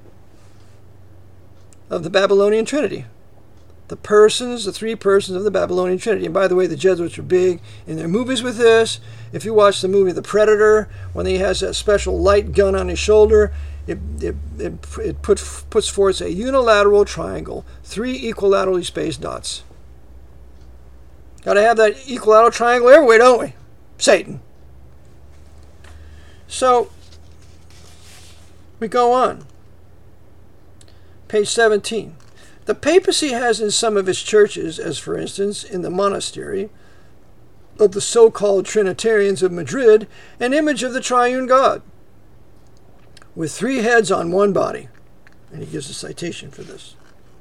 of the Babylonian Trinity. The persons, the three persons of the Babylonian Trinity. And by the way, the Jesuits are big in their movies with this. If you watch the movie The Predator, when he has that special light gun on his shoulder, it puts forth a unilateral triangle, three equilaterally spaced dots. Got to have that equilateral triangle everywhere, don't we? Satan. So, we go on. Page 17. The papacy has in some of its churches, as for instance in the monastery of the so-called Trinitarians of Madrid an image of the triune God with 3 heads on one body. And he gives a citation for this.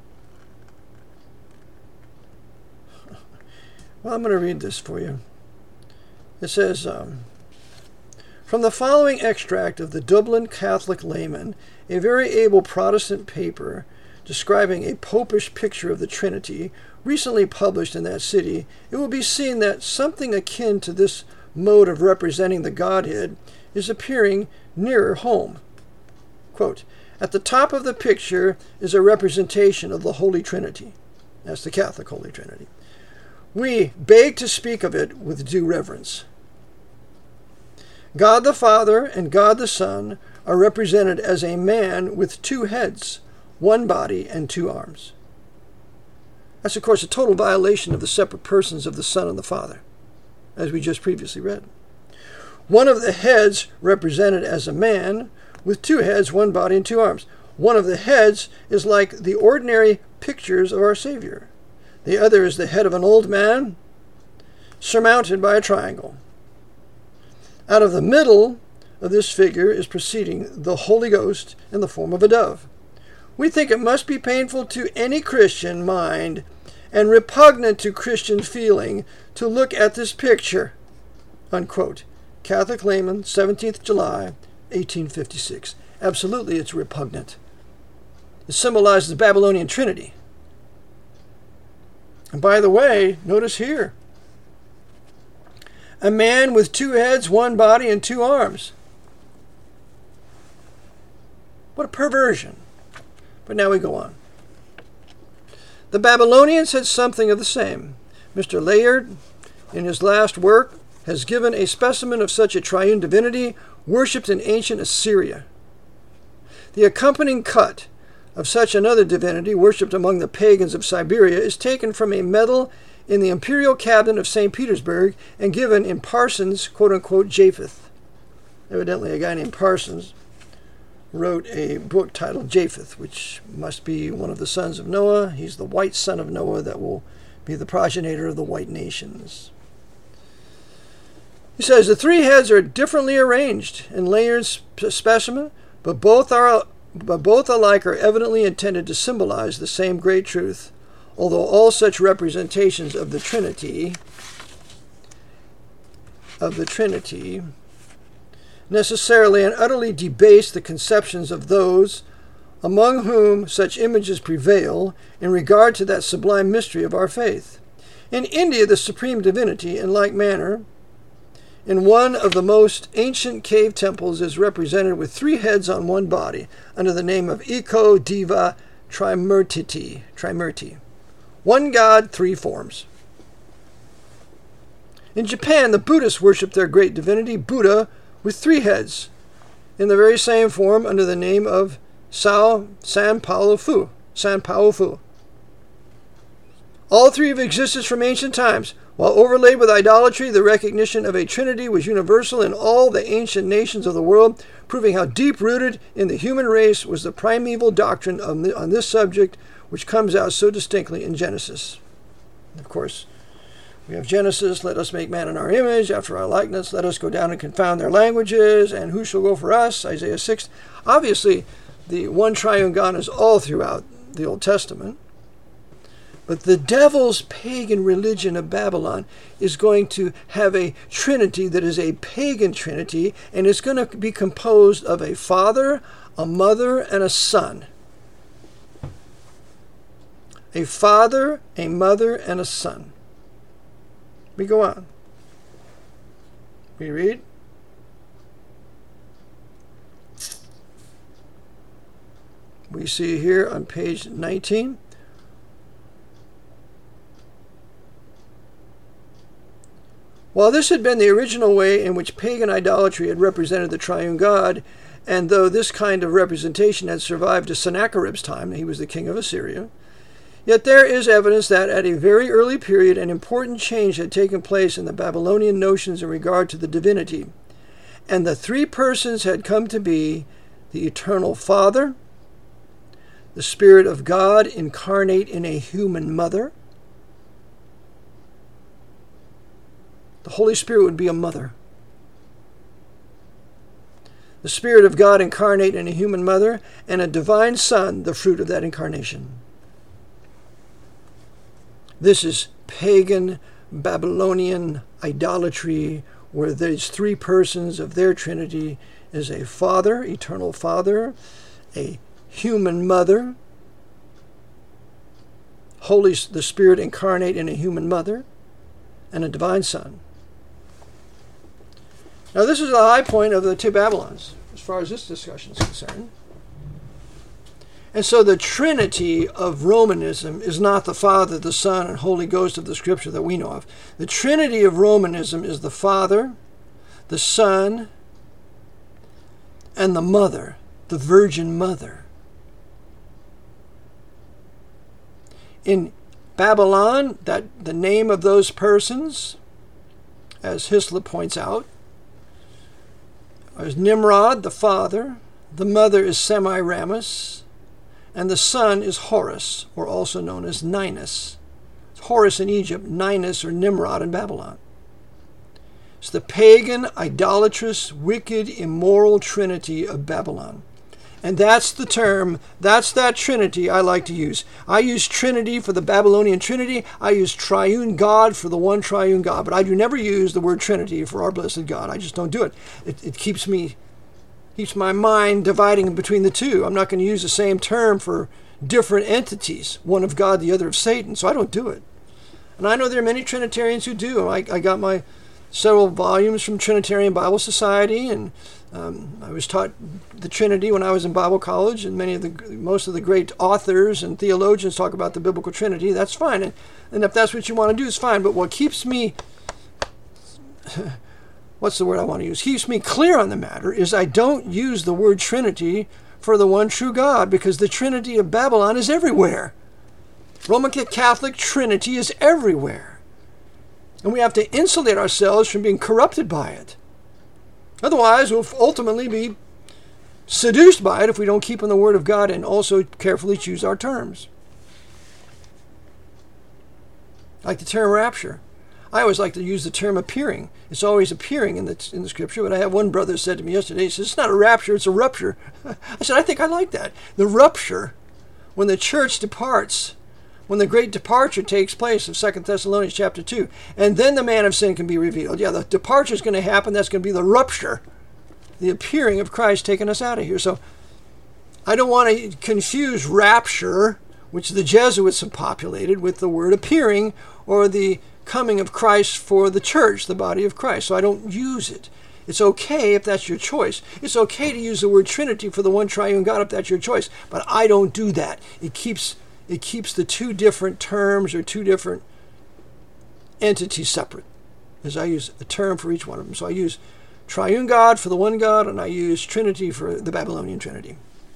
Well, I'm going to read this for you. It says, from the following extract of the Dublin Catholic Layman, a very able Protestant paper describing a popish picture of the Trinity, recently published in that city, it will be seen that something akin to this mode of representing the Godhead is appearing nearer home. Quote, at the top of the picture is a representation of the Holy Trinity. That's the Catholic Holy Trinity. We beg to speak of it with due reverence. God the Father and God the Son are represented as a man with 2 heads, 1 body, and 2 arms. That's, of course, a total violation of the separate persons of the Son and the Father, as we just previously read. One of the heads represented as a man with 2 heads, 1 body, and 2 arms. One of the heads is like the ordinary pictures of our Savior. The other is the head of an old man, surmounted by a triangle. Out of the middle of this figure is proceeding the Holy Ghost in the form of a dove. We think it must be painful to any Christian mind and repugnant to Christian feeling to look at this picture. Unquote. Catholic Layman, 17th July, 1856. Absolutely, it's repugnant. It symbolizes the Babylonian Trinity. And by the way, notice here, a man with 2 heads, 1 body, and 2 arms. What a perversion. But now we go on. The Babylonians had something of the same. Mr. Layard, in his last work, has given a specimen of such a triune divinity worshipped in ancient Assyria. The accompanying cut of such another divinity worshipped among the pagans of Siberia is taken from a medal in the imperial cabinet of St. Petersburg and given in Parsons' quote-unquote Japheth. Evidently, a guy named Parsons wrote a book titled Japheth, which must be one of the sons of Noah. He's the white son of Noah that will be the progenitor of the white nations. He says the 3 heads are differently arranged in Layard's specimen, but both alike are evidently intended to symbolize the same great truth, although all such representations of the Trinity necessarily and utterly debase the conceptions of those among whom such images prevail in regard to that sublime mystery of our faith. In India, the supreme divinity, in like manner, in one of the most ancient cave temples is represented with 3 heads on 1 body under the name of Eko Deva Trimurti. 1 God, 3 forms. In Japan, the Buddhists worship their great divinity, Buddha, with 3 heads, in the very same form under the name of Sanpao Fu. All 3 have existed from ancient times. While overlaid with idolatry, the recognition of a Trinity was universal in all the ancient nations of the world, proving how deep-rooted in the human race was the primeval doctrine on this subject, which comes out so distinctly in Genesis. Of course, we have Genesis, let us make man in our image, after our likeness, let us go down and confound their languages, and who shall go for us, Isaiah 6. Obviously, the one triune God is all throughout the Old Testament. But the devil's pagan religion of Babylon is going to have a trinity that is a pagan trinity, and it's going to be composed of a father, a mother, and a son. A father, a mother, and a son. We go on. We read. We see here on page 19. While this had been the original way in which pagan idolatry had represented the triune God, and though this kind of representation had survived to Sennacherib's time, he was the king of Assyria, yet there is evidence that at a very early period an important change had taken place in the Babylonian notions in regard to the divinity, and the 3 persons had come to be the eternal Father, the Spirit of God incarnate in a human mother, The Holy Spirit would be a mother. The Spirit of God incarnate in a human mother, and a divine Son, the fruit of that incarnation. This is pagan Babylonian idolatry, where these three persons of their Trinity is a Father, eternal Father, a human mother, the Spirit incarnate in a human mother, and a divine Son. Now this is the high point of the two Babylons, as far as this discussion is concerned. And so the Trinity of Romanism is not the Father, the Son, and Holy Ghost of the Scripture that we know of. The Trinity of Romanism is the Father, the Son, and the Mother, the Virgin Mother. In Babylon, the name of those persons, as Hislop points out, is Nimrod, the father, the mother is Semiramis, and the son is Horus, or also known as Ninus. It's Horus in Egypt, Ninus or Nimrod in Babylon. It's the pagan, idolatrous, wicked, immoral trinity of Babylon. And that's the term, that's that Trinity I like to use. I use Trinity for the Babylonian Trinity. I use triune God for the one triune God. But I do never use the word Trinity for our blessed God. I just don't do it. It keeps my mind dividing between the two. I'm not going to use the same term for different entities, one of God, the other of Satan. So I don't do it. And I know there are many Trinitarians who do. I got my several volumes from Trinitarian Bible Society, and I was taught the Trinity when I was in Bible college, and most of the great authors and theologians talk about the biblical Trinity. That's fine, and if that's what you want to do, it's fine. But what keeps me, what's the word I want to use? Keeps me clear on the matter is I don't use the word Trinity for the one true God, because the Trinity of Babylon is everywhere. Roman Catholic Trinity is everywhere, and we have to insulate ourselves from being corrupted by it. Otherwise, we'll ultimately be seduced by it if we don't keep on the Word of God and also carefully choose our terms. Like the term rapture. I always like to use the term appearing. It's always appearing in the Scripture, but I have one brother said to me yesterday, he says, it's not a rapture, it's a rupture. I said, I think I like that. The rupture, when the church departs, when the great departure takes place of 2 Thessalonians chapter 2, and then the man of sin can be revealed. Yeah, the departure is going to happen. That's going to be the rupture, the appearing of Christ taking us out of here. So I don't want to confuse rapture, which the Jesuits have populated, with the word appearing, or the coming of Christ for the church, the body of Christ. So I don't use it. It's okay if that's your choice. It's okay to use the word Trinity for the one triune God if that's your choice. But I don't do that. It keeps the two different terms or two different entities separate, as I use a term for each one of them. So I use triune God for the one God, and I use Trinity for the Babylonian Trinity.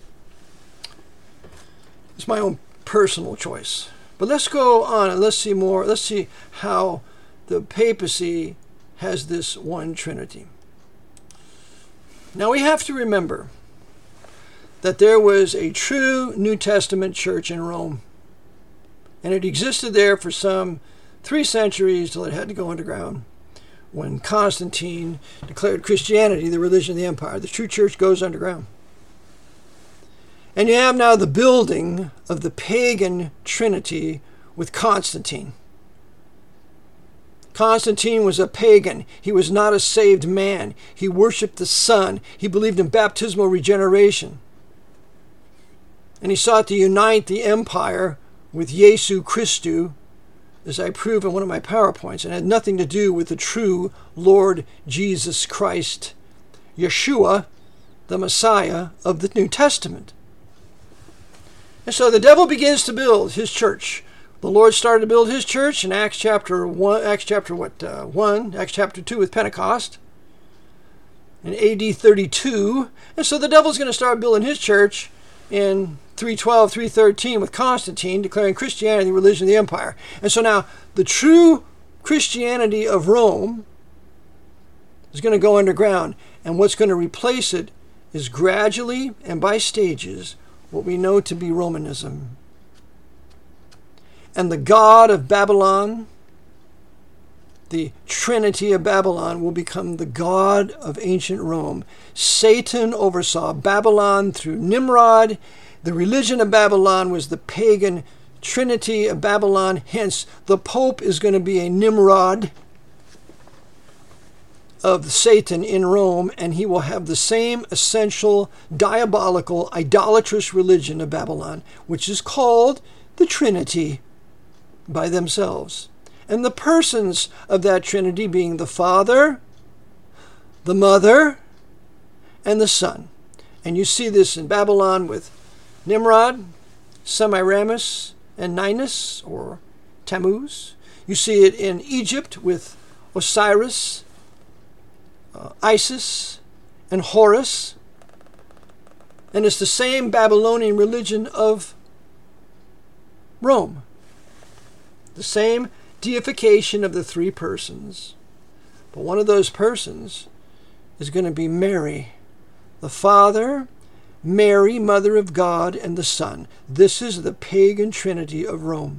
It's my own personal choice. But let's go on and let's see more. Let's see how the papacy has this one Trinity. Now we have to remember that there was a true New Testament church in Rome. And it existed there for some 3 centuries till it had to go underground. When Constantine declared Christianity the religion of the empire, the true church goes underground. And you have now the building of the pagan Trinity with Constantine. Constantine was a pagan. He was not a saved man. He worshipped the sun. He believed in baptismal regeneration. And he sought to unite the empire with Jesu Christu, as I prove in one of my PowerPoints, and had nothing to do with the true Lord Jesus Christ, Yeshua, the Messiah of the New Testament. And so the devil begins to build his church. The Lord started to build his church in Acts chapter 2 with Pentecost in AD 32. And so the devil's going to start building his church in 312, 313 with Constantine, declaring Christianity the religion of the empire. And so now the true Christianity of Rome is going to go underground. And what's going to replace it is gradually and by stages what we know to be Romanism. And the God of Babylon, the Trinity of Babylon will become the god of ancient Rome. Satan oversaw Babylon through Nimrod. The religion of Babylon was the pagan Trinity of Babylon. Hence, the Pope is going to be a Nimrod of Satan in Rome, and he will have the same essential, diabolical, idolatrous religion of Babylon, which is called the Trinity by themselves. And the persons of that Trinity being the Father, the Mother, and the Son. And you see this in Babylon with Nimrod, Semiramis, and Ninus, or Tammuz. You see it in Egypt with Osiris, Isis, and Horus. And it's the same Babylonian religion of Rome. The same deification of the three persons. But one of those persons is going to be Mary, the Father, Mary, Mother of God, and the Son. This is the pagan Trinity of Rome.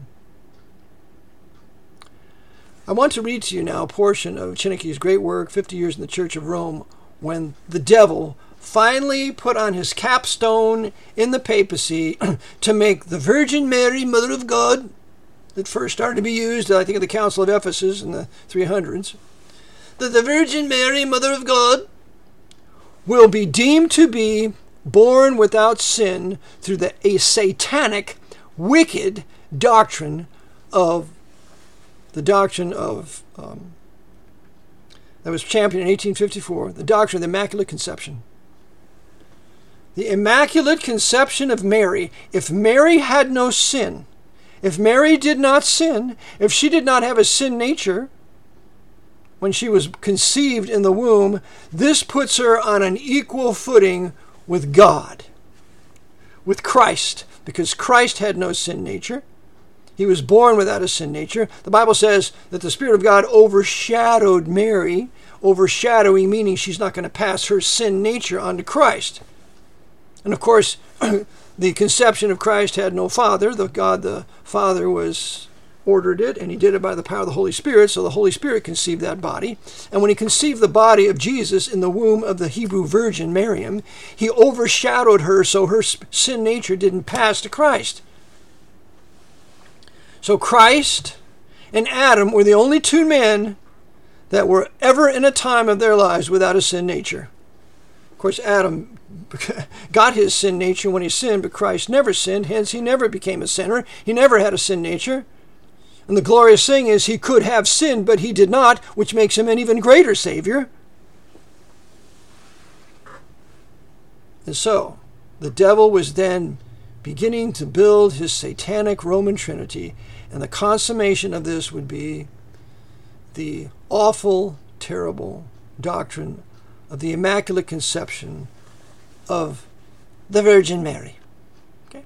I want to read to you now a portion of Chinike's great work, 50 Years in the Church of Rome, when the devil finally put on his capstone in the papacy to make the Virgin Mary, Mother of God, that first started to be used, I think, at the Council of Ephesus in the 300s, that the Virgin Mary, Mother of God, will be deemed to be born without sin through a satanic, wicked doctrine of that was championed in 1854, the doctrine of the Immaculate Conception. The Immaculate Conception of Mary. If Mary had no sin, if Mary did not sin, if she did not have a sin nature when she was conceived in the womb, this puts her on an equal footing with God, with Christ, because Christ had no sin nature. He was born without a sin nature. The Bible says that the Spirit of God overshadowed Mary, overshadowing meaning she's not going to pass her sin nature on to Christ. And of course, the conception of Christ had no father. God the Father ordered it, and he did it by the power of the Holy Spirit, so the Holy Spirit conceived that body. And when he conceived the body of Jesus in the womb of the Hebrew virgin Miriam, he overshadowed her so her sin nature didn't pass to Christ. So Christ and Adam were the only two men that were ever in a time of their lives without a sin nature. Of course, Adam got his sin nature when he sinned, but Christ never sinned, hence he never became a sinner. He never had a sin nature. And the glorious thing is he could have sinned, but he did not, which makes him an even greater Savior. And so, the devil was then beginning to build his satanic Roman Trinity, and the consummation of this would be the awful, terrible doctrine of the Immaculate Conception of the Virgin Mary. Okay?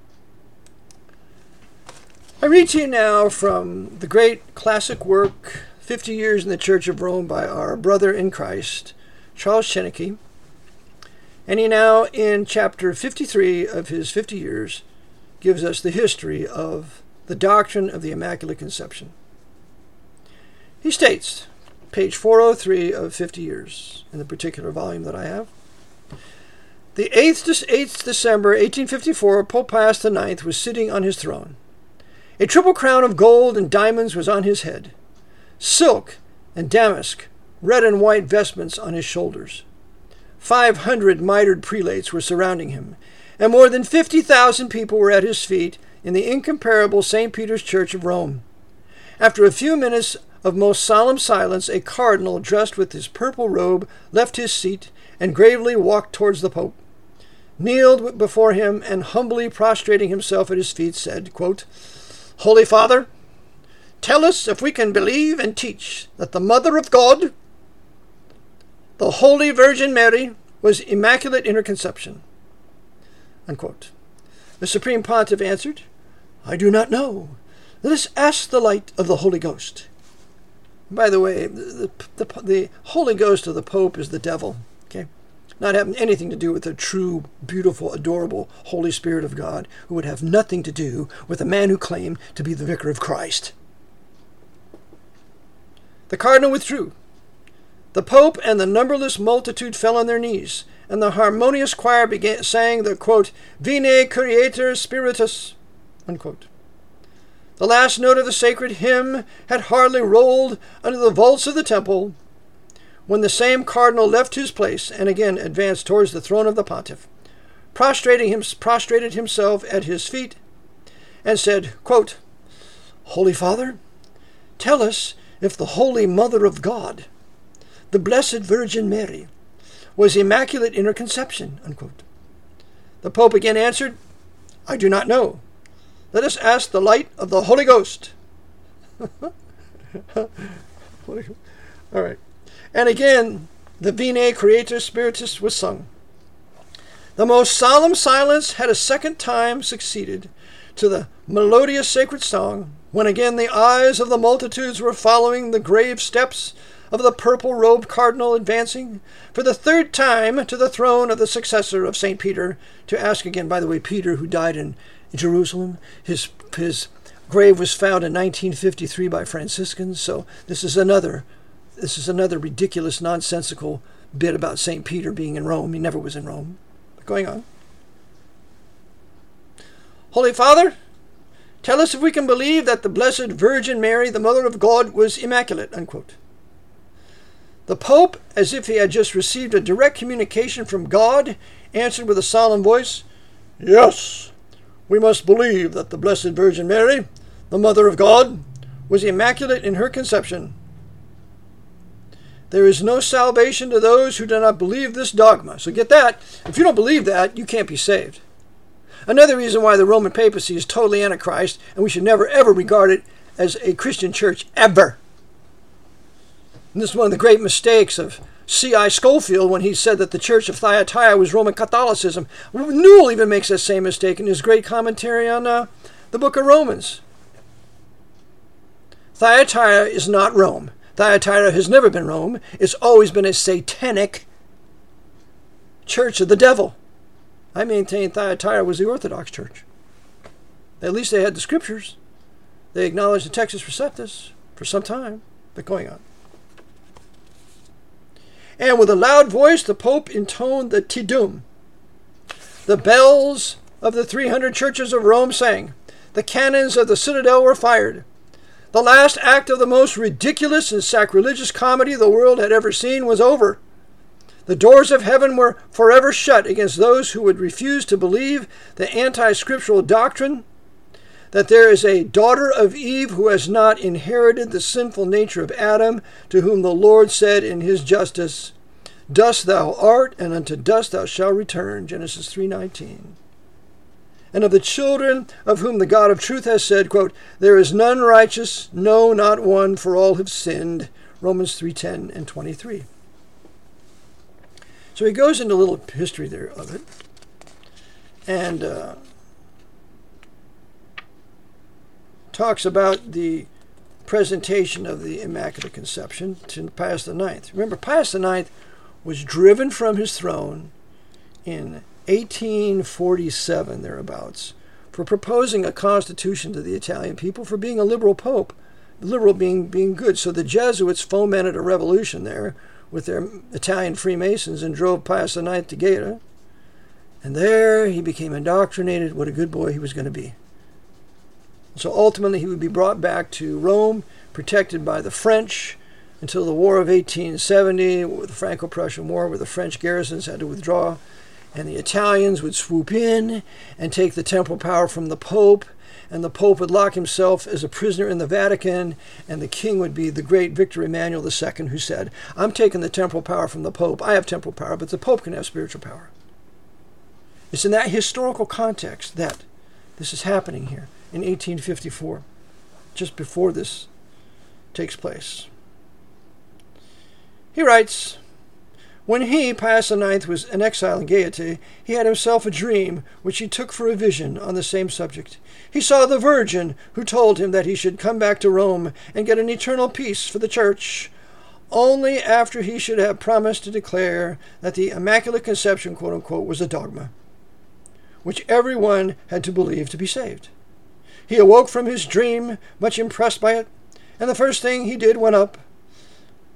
I read to you now from the great classic work, 50 Years in the Church of Rome, by our brother in Christ, Charles Chinike. And he now, in chapter 53 of his 50 years, gives us the history of the doctrine of the Immaculate Conception. He states, page 403 of 50 years, in the particular volume that I have, the 8th December 1854, Pope Pius IX was sitting on his throne. A triple crown of gold and diamonds was on his head, silk and damask, red and white vestments on his shoulders. 500 mitred prelates were surrounding him, and more than 50,000 people were at his feet in the incomparable St. Peter's Church of Rome. After a few minutes of most solemn silence, a cardinal dressed with his purple robe left his seat and gravely walked towards the Pope, kneeled before him, and humbly prostrating himself at his feet said, quote, "Holy Father, tell us if we can believe and teach that the Mother of God, the Holy Virgin Mary, was immaculate in her conception." Unquote. The Supreme Pontiff answered, "I do not know. Let us ask the light of the Holy Ghost." By the way, the Holy Ghost of the Pope is the devil. Okay, not having anything to do with the true, beautiful, adorable Holy Spirit of God, who would have nothing to do with a man who claimed to be the Vicar of Christ. The cardinal withdrew. The Pope and the numberless multitude fell on their knees, and the harmonious choir sang the, quote, Vine Creator Spiritus, unquote. The last note of the sacred hymn had hardly rolled under the vaults of the temple when the same cardinal left his place and again advanced towards the throne of the pontiff, prostrated himself at his feet, and said, quote, Holy Father, tell us if the Holy Mother of God, the Blessed Virgin Mary, was immaculate in her conception, unquote. The Pope again answered, I do not know. Let us ask the light of the Holy Ghost. All right. And again, the Vine Creator Spiritus was sung. The most solemn silence had a second time succeeded to the melodious sacred song, when again the eyes of the multitudes were following the grave steps of the purple-robed cardinal advancing for the third time to the throne of the successor of St. Peter to ask again. By the way, Peter, who died in Jerusalem, his grave was found in 1953 by Franciscans. So this is another ridiculous, nonsensical bit about St. Peter being in Rome. He never was in Rome. But going on. Holy Father, tell us if we can believe that the Blessed Virgin Mary, the Mother of God, was immaculate, unquote. The Pope, as if he had just received a direct communication from God, answered with a solemn voice, Yes, we must believe that the Blessed Virgin Mary, the Mother of God, was immaculate in her conception. There is no salvation to those who do not believe this dogma. So get that. If you don't believe that, you can't be saved. Another reason why the Roman papacy is totally antichrist, and we should never, ever regard it as a Christian church, ever. And this is one of the great mistakes of C.I. Scofield when he said that the Church of Thyatira was Roman Catholicism. Newell even makes that same mistake in his great commentary on the book of Romans. Thyatira is not Rome. Thyatira has never been Rome. It's always been a satanic church of the devil. I maintain Thyatira was the Orthodox Church. At least they had the scriptures. They acknowledged the Textus Receptus for some time, but going on. And with a loud voice, the Pope intoned the Te Deum. The bells of the 300 churches of Rome sang. The cannons of the citadel were fired. The last act of the most ridiculous and sacrilegious comedy the world had ever seen was over. The doors of heaven were forever shut against those who would refuse to believe the anti-scriptural doctrine that there is a daughter of Eve who has not inherited the sinful nature of Adam, to whom the Lord said in his justice, Dust thou art, and unto dust thou shalt return, Genesis 3:19. And of the children of whom the God of truth has said, quote, There is none righteous, no, not one, for all have sinned, Romans 3:10 and 23. So he goes into a little history there of it, and talks about the presentation of the Immaculate Conception to Pius IX. Remember, Pius IX was driven from his throne in 1847, thereabouts, for proposing a constitution to the Italian people, for being a liberal pope, liberal being good. So the Jesuits fomented a revolution there with their Italian Freemasons and drove Pius IX to Gaeta. And there he became indoctrinated. What a good boy he was going to be. So ultimately he would be brought back to Rome, protected by the French, until the War of 1870, the Franco-Prussian War, where the French garrisons had to withdraw, and the Italians would swoop in and take the temporal power from the Pope, and the Pope would lock himself as a prisoner in the Vatican, and the king would be the great Victor Emmanuel II, who said, I'm taking the temporal power from the Pope. I have temporal power, but the Pope can have spiritual power. It's in that historical context that this is happening here in 1854, just before this takes place. He writes, When he, Pius IX, was in exile in Gaeta, he had himself a dream, which he took for a vision on the same subject. He saw the Virgin, who told him that he should come back to Rome and get an eternal peace for the Church, only after he should have promised to declare that the Immaculate Conception, quote-unquote, was a dogma, which everyone had to believe to be saved. He awoke from his dream, much impressed by it, and the first thing he did went up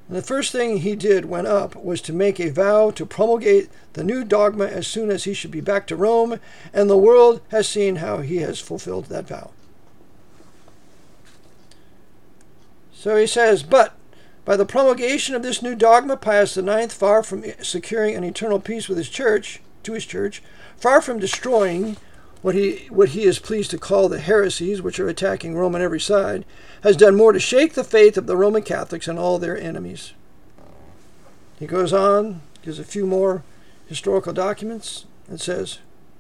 And the first thing he did when up was to make a vow to promulgate the new dogma as soon as he should be back to Rome, and the world has seen how he has fulfilled that vow. So he says, but by the promulgation of this new dogma, Pius IX, far from securing an eternal peace with his church, far from destroying what he is pleased to call the heresies which are attacking Rome on every side, has done more to shake the faith of the Roman Catholics and all their enemies. He goes on, gives a few more historical documents, and says,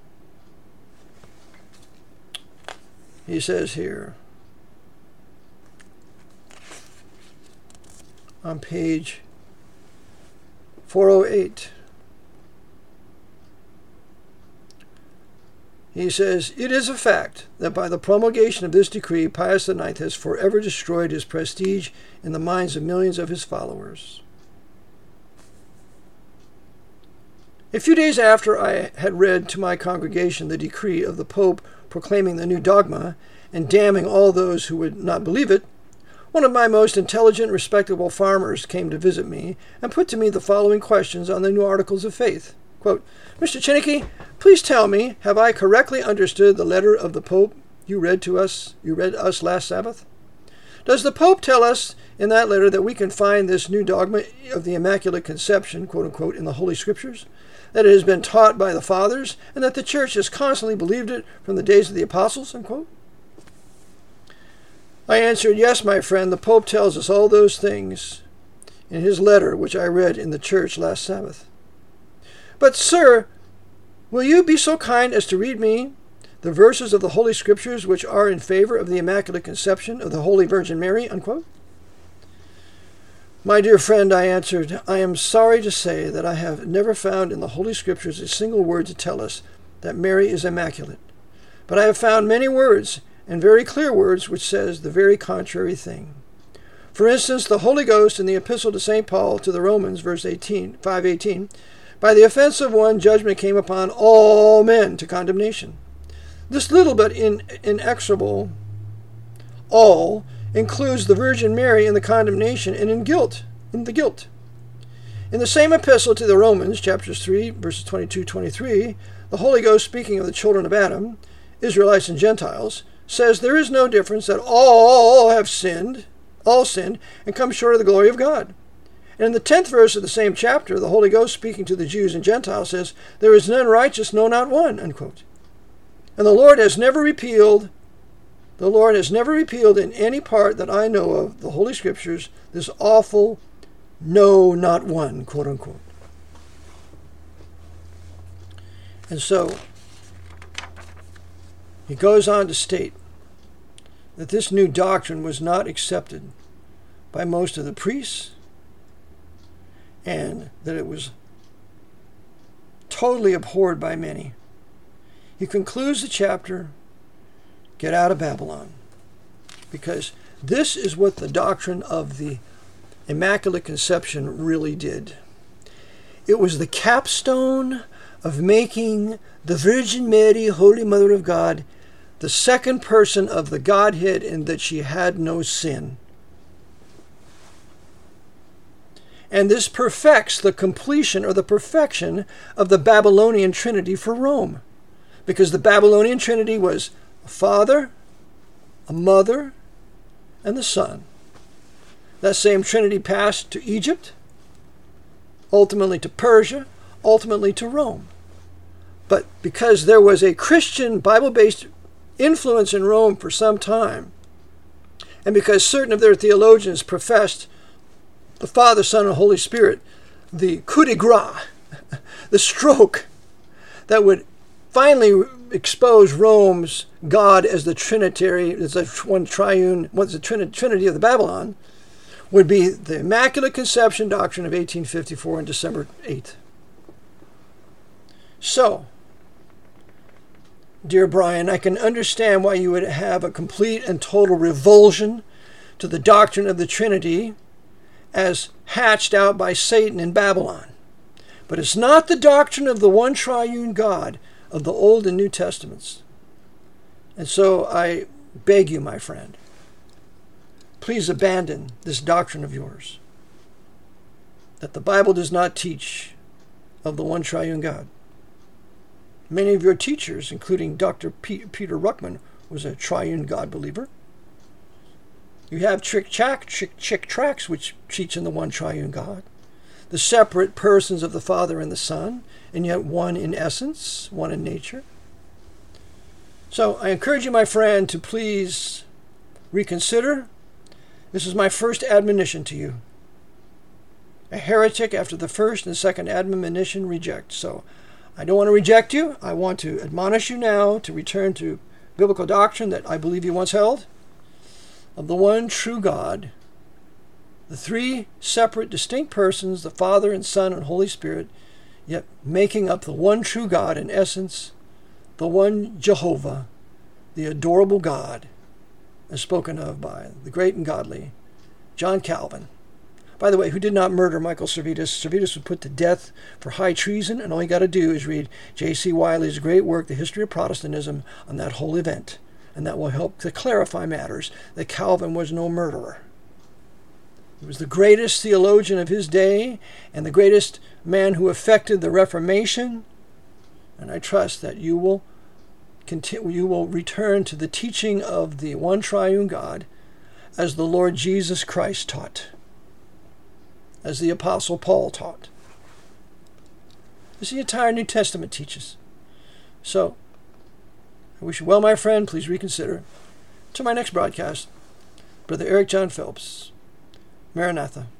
he says here, on page 408, he says, it is a fact that by the promulgation of this decree, Pius IX has forever destroyed his prestige in the minds of millions of his followers. A few days after I had read to my congregation the decree of the Pope proclaiming the new dogma and damning all those who would not believe it, one of my most intelligent, respectable farmers came to visit me and put to me the following questions on the new articles of faith. Quote, Mr. Chinnicky, please tell me, have I correctly understood the letter of the Pope you read us last Sabbath? Does the Pope tell us in that letter that we can find this new dogma of the Immaculate Conception, quote unquote, in the Holy Scriptures? That it has been taught by the Fathers, and that the Church has constantly believed it from the days of the Apostles, unquote? I answered, yes, my friend, the Pope tells us all those things in his letter, which I read in the church last Sabbath. But, sir, will you be so kind as to read me the verses of the Holy Scriptures which are in favor of the Immaculate Conception of the Holy Virgin Mary, unquote? My dear friend, I answered, I am sorry to say that I have never found in the Holy Scriptures a single word to tell us that Mary is immaculate. But I have found many words, and very clear words, which says the very contrary thing. For instance, the Holy Ghost in the Epistle to St. Paul to the Romans, verse 5:18, by the offense of one, judgment came upon all men to condemnation. This little but inexorable all includes the Virgin Mary in the condemnation and in the guilt. In the same epistle to the Romans, chapters 3, verses 22-23, the Holy Ghost, speaking of the children of Adam, Israelites and Gentiles, says there is no difference, that all sinned, and come short of the glory of God. And in the 10th verse of the same chapter, the Holy Ghost, speaking to the Jews and Gentiles, says, there is none righteous, no, not one, unquote. And the Lord has never repealed in any part that I know of the Holy Scriptures this awful no, not one, quote unquote. And so he goes on to state that this new doctrine was not accepted by most of the priests, and that it was totally abhorred by many. He concludes the chapter, get out of Babylon, because this is what the doctrine of the Immaculate Conception really did. It was the capstone of making the Virgin Mary, Holy Mother of God, the second person of the Godhead, in that she had no sin. And this perfects the completion or the perfection of the Babylonian Trinity for Rome. Because the Babylonian Trinity was a Father, a Mother, and the Son. That same Trinity passed to Egypt, ultimately to Persia, ultimately to Rome. But because there was a Christian Bible-based influence in Rome for some time, and because certain of their theologians professed the Father, Son, and Holy Spirit, the coup de grace, the stroke that would finally expose Rome's God as the Trinitary, as the Trinity of the Babylon, would be the Immaculate Conception doctrine of 1854 on December 8th. So, dear Brian, I can understand why you would have a complete and total revulsion to the doctrine of the Trinity as hatched out by Satan in Babylon. But it's not the doctrine of the one triune God of the Old and New Testaments. And so I beg you, my friend, please abandon this doctrine of yours. that the Bible does not teach of the one triune God. Many of your teachers, including Dr. Peter Ruckman, was a triune God believer. You have Chick Tracts, which teach in the one triune God, the separate persons of the Father and the Son, and yet one in essence, one in nature. So I encourage you, my friend, to please reconsider. This is my first admonition to you. A heretic after the first and second admonition rejects. So I don't want to reject you. I want to admonish you now to return to biblical doctrine that I believe you once held, of the one true God, the three separate, distinct persons, the Father and Son and Holy Spirit, yet making up the one true God in essence, the one Jehovah, the adorable God, as spoken of by the great and godly John Calvin. By the way, who did not murder Michael Servetus. Servetus was put to death for high treason, and all you got to do is read J.C. Wiley's great work, The History of Protestantism, on that whole event. And that will help to clarify matters, that Calvin was no murderer. He was the greatest theologian of his day and the greatest man who effected the Reformation. And I trust that you will return to the teaching of the one triune God as the Lord Jesus Christ taught, as the Apostle Paul taught, as the entire New Testament teaches. So, I wish you well, my friend. Please reconsider. Till my next broadcast, Brother Eric John Phelps. Maranatha.